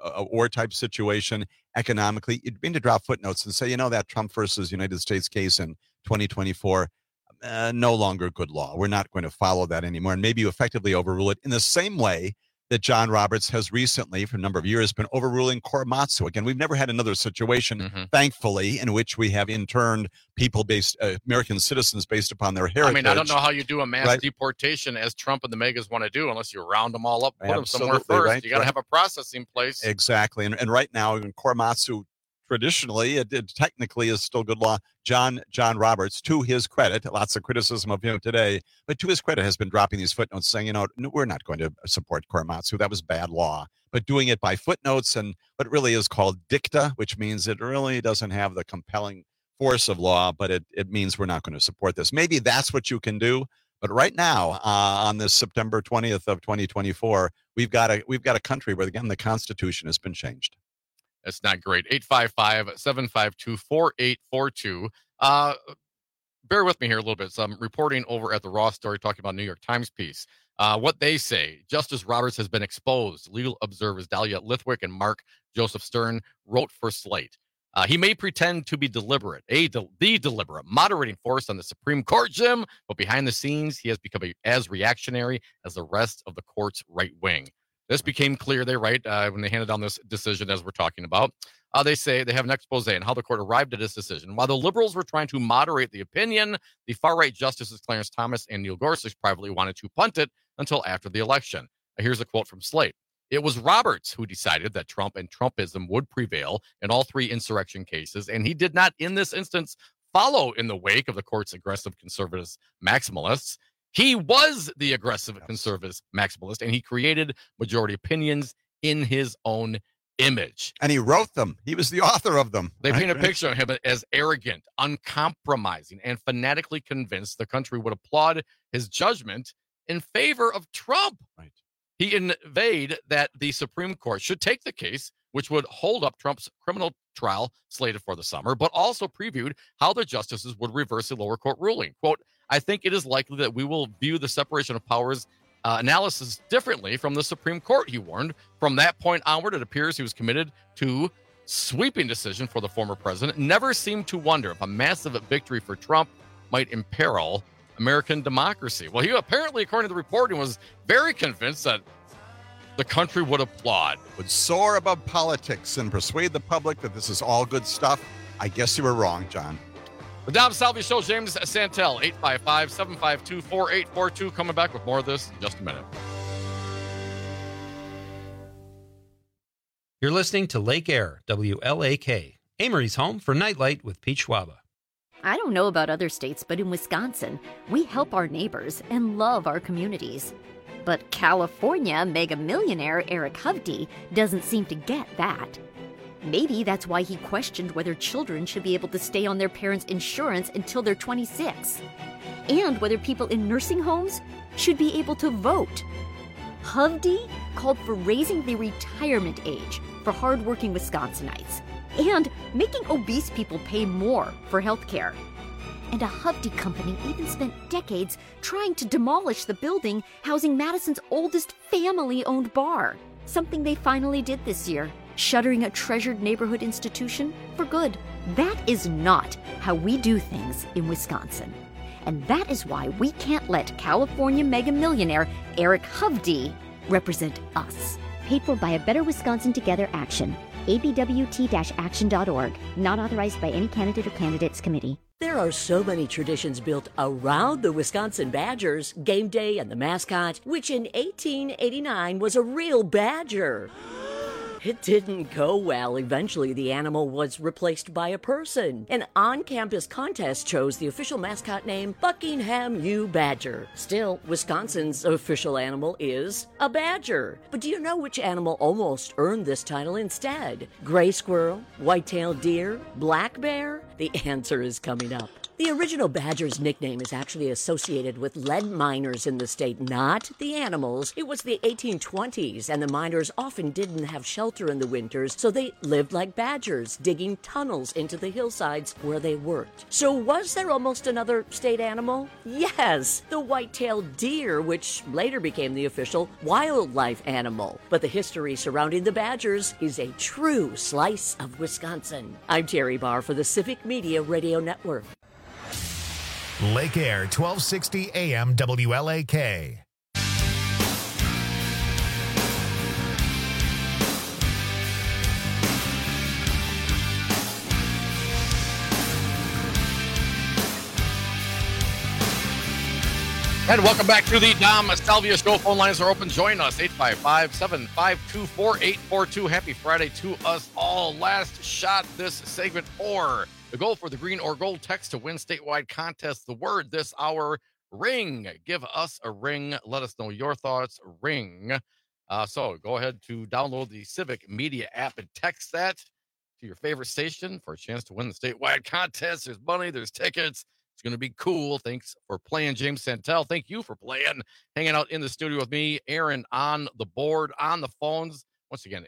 type situation, economically. You begin to draw footnotes and say, that Trump versus United States case in 2024, no longer good law. We're not going to follow that anymore. And maybe you effectively overrule it in the same way that John Roberts has recently, for a number of years, been overruling Korematsu. Again, we've never had another situation, thankfully, in which we have interned American citizens based upon their heritage. I mean, I don't know how you do a mass deportation as Trump and the MAGAs want to do unless you round them all up, put them somewhere first. Right, you got to have a processing place. Exactly. And right now, in Korematsu, traditionally, it technically is still good law. John Roberts, to his credit, lots of criticism of him today, but to his credit, has been dropping these footnotes saying, no, we're not going to support Korematsu. That was bad law. But doing it by footnotes and what really is called dicta, which means it really doesn't have the compelling force of law, but it means we're not going to support this. Maybe that's what you can do. But right now, on this September 20th of 2024, we've got a country where, again, the Constitution has been changed. That's not great. 855-752-4842. Bear with me here a little bit. So I'm reporting over at the Raw Story talking about New York Times piece. What they say, Justice Roberts has been exposed. Legal observers Dahlia Lithwick and Mark Joseph Stern wrote for Slate. He may pretend to be deliberate, the deliberate moderating force on the Supreme Court, Jim, but behind the scenes, he has become as reactionary as the rest of the court's right wing. This became clear, they write, when they handed down this decision, as we're talking about. They say they have an expose on how the court arrived at this decision. While the liberals were trying to moderate the opinion, the far-right justices Clarence Thomas and Neil Gorsuch privately wanted to punt it until after the election. Here's a quote from Slate. It was Roberts who decided that Trump and Trumpism would prevail in all three insurrection cases, and he did not, in this instance, follow in the wake of the court's aggressive conservative maximalists. He was the aggressive conservative maximalist, and he created majority opinions in his own image. And he wrote them. He was the author of them. They paint a picture of him as arrogant, uncompromising, and fanatically convinced the country would applaud his judgment in favor of Trump. Right. He inveighed that the Supreme Court should take the case, which would hold up Trump's criminal trial slated for the summer, but also previewed how the justices would reverse the lower court ruling. Quote, I think it is likely that we will view the separation of powers analysis differently from the Supreme Court, he warned. From that point onward, it appears he was committed to sweeping decision for the former president, never seemed to wonder if a massive victory for Trump might imperil American democracy. Well, he apparently, according to the reporting, was very convinced that the country would applaud. Would soar above politics and persuade the public that this is all good stuff. I guess you were wrong, John. The Dom Salvi Show, James Santel, 855-752-4842. Coming back with more of this in just a minute. You're listening to Lake Air, WLAK, Amory's home for Nightlight with Pete Schwaba. I don't know about other states, but in Wisconsin, we help our neighbors and love our communities. But California mega millionaire Eric Hovde doesn't seem to get that. Maybe that's why he questioned whether children should be able to stay on their parents' insurance until they're 26, and whether people in nursing homes should be able to vote. Hovde called for raising the retirement age for hardworking Wisconsinites and making obese people pay more for health care. And a Hovde company even spent decades trying to demolish the building housing Madison's oldest family-owned bar, something they finally did this year, shuttering a treasured neighborhood institution for good. That is not how we do things in Wisconsin. And that is why we can't let California mega millionaire Eric Hovde represent us. Paid for by a Better Wisconsin Together action. abwt-action.org. Not authorized by any candidate or candidates committee. There are so many traditions built around the Wisconsin Badgers, game day and the mascot, which in 1889 was a real badger. It didn't go well. Eventually, the animal was replaced by a person. An on-campus contest chose the official mascot name Buckingham U. Badger. Still, Wisconsin's official animal is a badger. But do you know which animal almost earned this title instead? Gray squirrel, white-tailed deer, black bear? The answer is coming up. The original badger's nickname is actually associated with lead miners in the state, not the animals. It was the 1820s, and the miners often didn't have shelter in the winters, so they lived like badgers, digging tunnels into the hillsides where they worked. So was there almost another state animal? Yes, the white-tailed deer, which later became the official wildlife animal. But the history surrounding the badgers is a true slice of Wisconsin. I'm Terry Barr for the Civic Media Radio Network. Lake Air, 1260 AM WLAK. And welcome back to the Dom Salvia Show. Phone lines are open. Join us, 855-752-4842. Happy Friday to us all. Last shot this segment for the goal for the green or gold text to win statewide contest. The word this hour, ring. Give us a ring. Let us know your thoughts. Ring. So go ahead to download the Civic Media app and text that to your favorite station for a chance to win the statewide contest. There's money. There's tickets. It's going to be cool. Thanks for playing, James Santel. Thank you for playing, hanging out in the studio with me. Aaron on the board, on the phones. Once again,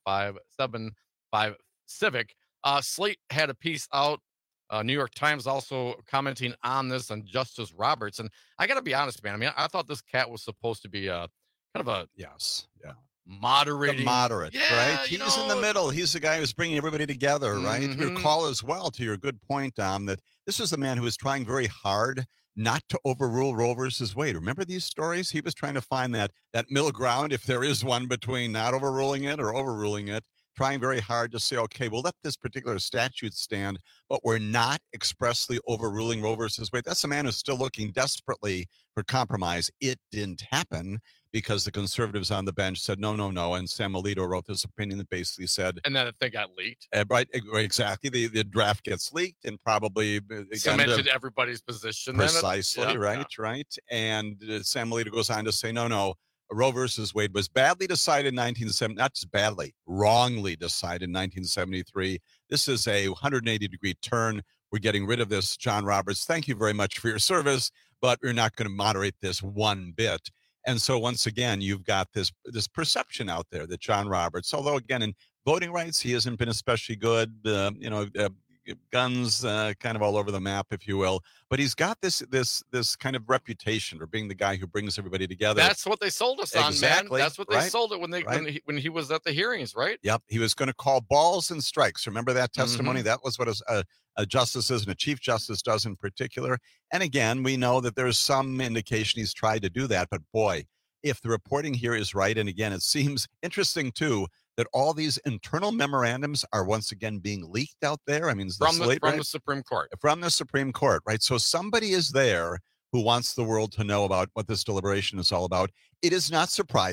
855-75-CIVIC. Slate had a piece out. New York Times also commenting on this, on Justice Roberts. And I got to be honest, man. I mean, I thought this cat was supposed to be kind of a moderating. The moderate, yeah, right? He's in the middle. He's the guy who's bringing everybody together, right? Mm-hmm. Recall as well, to your good point, Dom, that this was the man who was trying very hard not to overrule Roe versus Wade. Remember these stories? He was trying to find that middle ground, if there is one, between not overruling it or overruling it, trying very hard to say, okay, we'll let this particular statute stand, but we're not expressly overruling Roe versus Wade. That's a man who's still looking desperately for compromise. It didn't happen because the conservatives on the bench said, no. And Sam Alito wrote this opinion that basically said. And then the thing got leaked. Right, exactly. The draft gets leaked and probably cemented everybody's position. Precisely, right. And Sam Alito goes on to say, no. Roe versus Wade was badly decided in 1970, not just badly, wrongly decided in 1973. This is a 180-degree turn. We're getting rid of this. John Roberts, thank you very much for your service, but we're not going to moderate this one bit. And so once again, you've got this perception out there that John Roberts, although again in voting rights, he hasn't been especially good, guns kind of all over the map, if you will. But he's got this kind of reputation for being the guy who brings everybody together. That's what they sold us on, man. That's what they sold it when he was at the hearings, right? Yep. He was going to call balls and strikes. Remember that testimony? Mm-hmm. That was what a justice is, and a chief justice does in particular. And again, we know that there's some indication he's tried to do that. But boy, if the reporting here is right, and again, it seems interesting too, that all these internal memorandums are once again being leaked out there. I mean, from the Supreme Court. From the Supreme Court, right? So somebody is there who wants the world to know about what this deliberation is all about. It is not surprising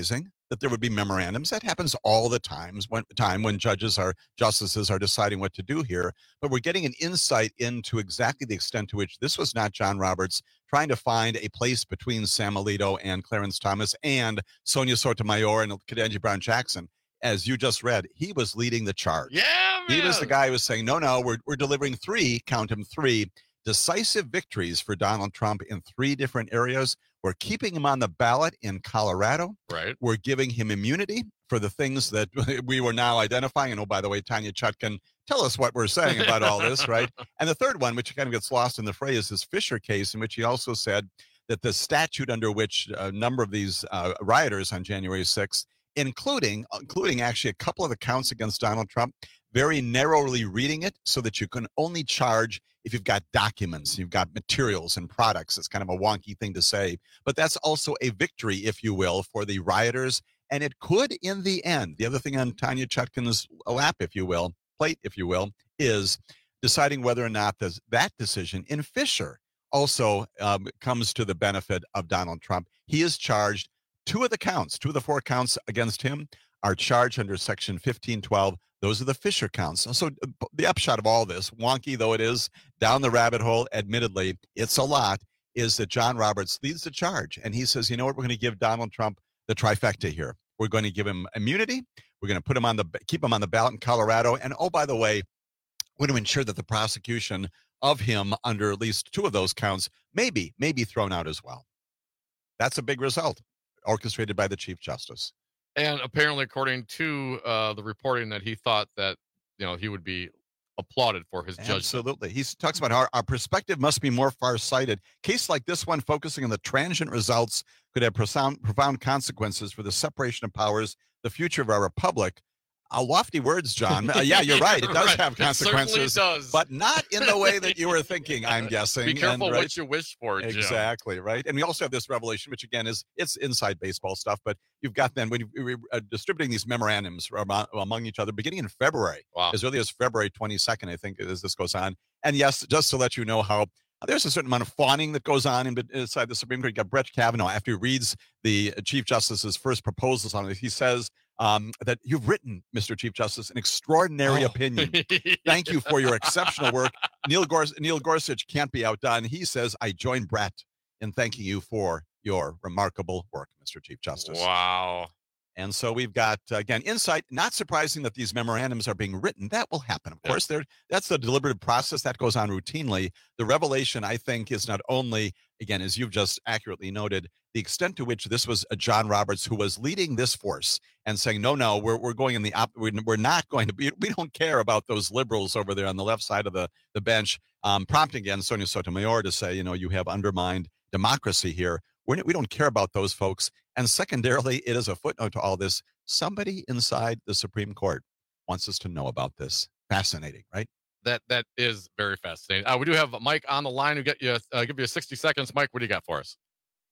that there would be memorandums. That happens all the time when justices are deciding what to do here. But we're getting an insight into exactly the extent to which this was not John Roberts trying to find a place between Sam Alito and Clarence Thomas and Sonia Sotomayor and Ketanji Brown Jackson. As you just read, he was leading the charge. Yeah, man. He was the guy who was saying, no, we're delivering three, count them, three decisive victories for Donald Trump in three different areas. We're keeping him on the ballot in Colorado. Right. We're giving him immunity for the things that we were now identifying. And, oh, by the way, Tanya Chutkan, tell us what we're saying about all this, right? And the third one, which kind of gets lost in the fray, is this Fisher case, in which he also said that the statute under which a number of these rioters on January 6th, including actually a couple of the counts against Donald Trump, very narrowly reading it so that you can only charge if you've got documents, you've got materials and products. It's kind of a wonky thing to say, but that's also a victory, if you will, for the rioters. And it could, in the end, the other thing on Tanya Chutkan's lap, plate, if you will, is deciding whether or not that decision in Fisher also comes to the benefit of Donald Trump. He is charged. Two of the four counts against him are charged under Section 1512. Those are the Fisher counts. So the upshot of all this, wonky though it is, down the rabbit hole, admittedly, it's a lot, is that John Roberts leads the charge. And he says, you know what, we're going to give Donald Trump the trifecta here. We're going to give him immunity. We're going to keep him on the ballot in Colorado. And, oh, by the way, we're going to ensure that the prosecution of him under at least two of those counts may be thrown out as well. That's a big result, orchestrated by the Chief Justice. And apparently, according to the reporting, that he thought that he would be applauded for his judgment. Absolutely. He talks about our perspective must be more far-sighted. Case like this one, focusing on the transient results, could have profound consequences for the separation of powers, the future of our republic. Lofty words, John. Yeah, you're right. It does have consequences, it certainly does. But not in the way that you were thinking, I'm guessing. Be careful what you wish for, Jim. Exactly, right? And we also have this revelation, which again it's inside baseball stuff, but you've got then when you're distributing these memorandums among each other beginning in February, as early as February 22nd, I think, as this goes on. And yes, just to let you know how there's a certain amount of fawning that goes on inside the Supreme Court. You got Brett Kavanaugh, after he reads the Chief Justice's first proposals on it, he says, that you've written, Mr. Chief Justice, an extraordinary opinion. Thank you for your exceptional work. Neil Gorsuch can't be outdone. He says, I join Brett in thanking you for your remarkable work, Mr. Chief Justice. Wow. And so we've got, again, insight. Not surprising that these memorandums are being written. That will happen, of course. That's the deliberative process that goes on routinely. The revelation, I think, is not only, again, as you've just accurately noted, the extent to which this was a John Roberts who was leading this force and saying, no, we're going in the we're not going to be, we don't care about those liberals over there on the left side of the bench, prompting again Sonia Sotomayor to say, you have undermined democracy here. We don't care about those folks. And secondarily, it is a footnote to all this. Somebody inside the Supreme Court wants us to know about this. Fascinating, right? That is very fascinating. We do have Mike on the line who give you 60 seconds. Mike, what do you got for us?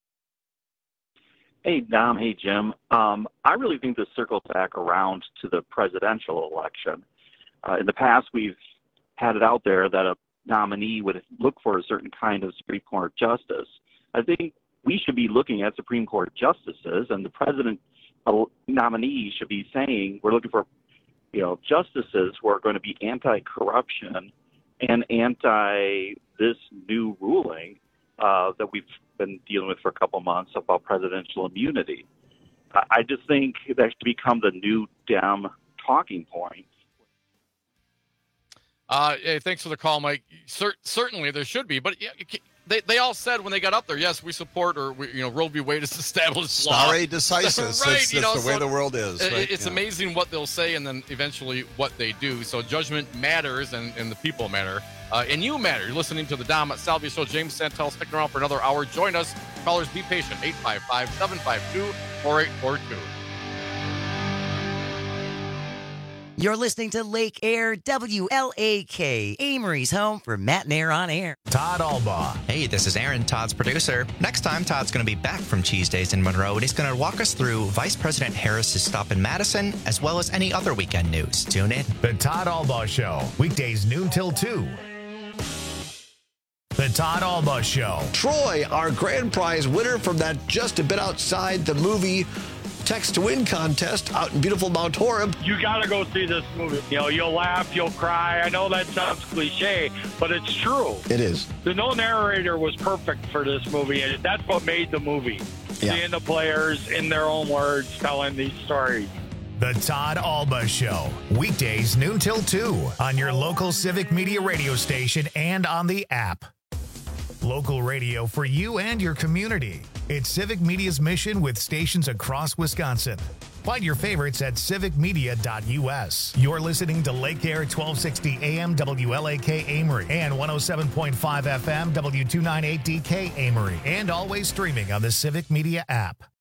Hey, Dom. Hey, Jim. I really think this circles back around to the presidential election. In the past, we've had it out there that a nominee would look for a certain kind of Supreme Court justice. I think we should be looking at Supreme Court justices, and the president nominee should be saying we're looking for, justices who are going to be anti-corruption and anti this new ruling that we've been dealing with for a couple months about presidential immunity. I just think that should become the new Dem talking point. Hey, thanks for the call, Mike. Certainly there should be, but they all said when they got up there, yes, we support, or Roe v. Wade is established law. Stare decisis. Right, that's the way the world is. Right? It's amazing what they'll say and then eventually what they do. So judgment matters, and the people matter. And you matter. You're listening to the Dom Salvia Show. James Santel sticking around for another hour. Join us. Callers, be patient. 855-752-4842. You're listening to Lake Air WLAK, Amory's home for Matt and Air on Air. Todd Albaugh. Hey, this is Aaron, Todd's producer. Next time, Todd's going to be back from Cheese Days in Monroe, and he's going to walk us through Vice President Harris's stop in Madison, as well as any other weekend news. Tune in. The Todd Albaugh Show, weekdays noon till 2. The Todd Albaugh Show. Troy, our grand prize winner from that Just a Bit Outside the Movie text to win contest out in beautiful Mount Horeb. You got to go see this movie. You know, you'll laugh, you'll cry. I know that sounds cliche, but it's true. It is. The no narrator was perfect for this movie, and that's what made the movie. Yeah. Seeing the players in their own words telling these stories. The Todd Alba Show, weekdays noon till 2 on your local Civic Media radio station and on the app. Local radio for you and your community. It's Civic Media's mission with stations across Wisconsin. Find your favorites at civicmedia.us. You're listening to Lake Air 1260 AM WLAK Amory and 107.5 FM W298DK Amory, and always streaming on the Civic Media app.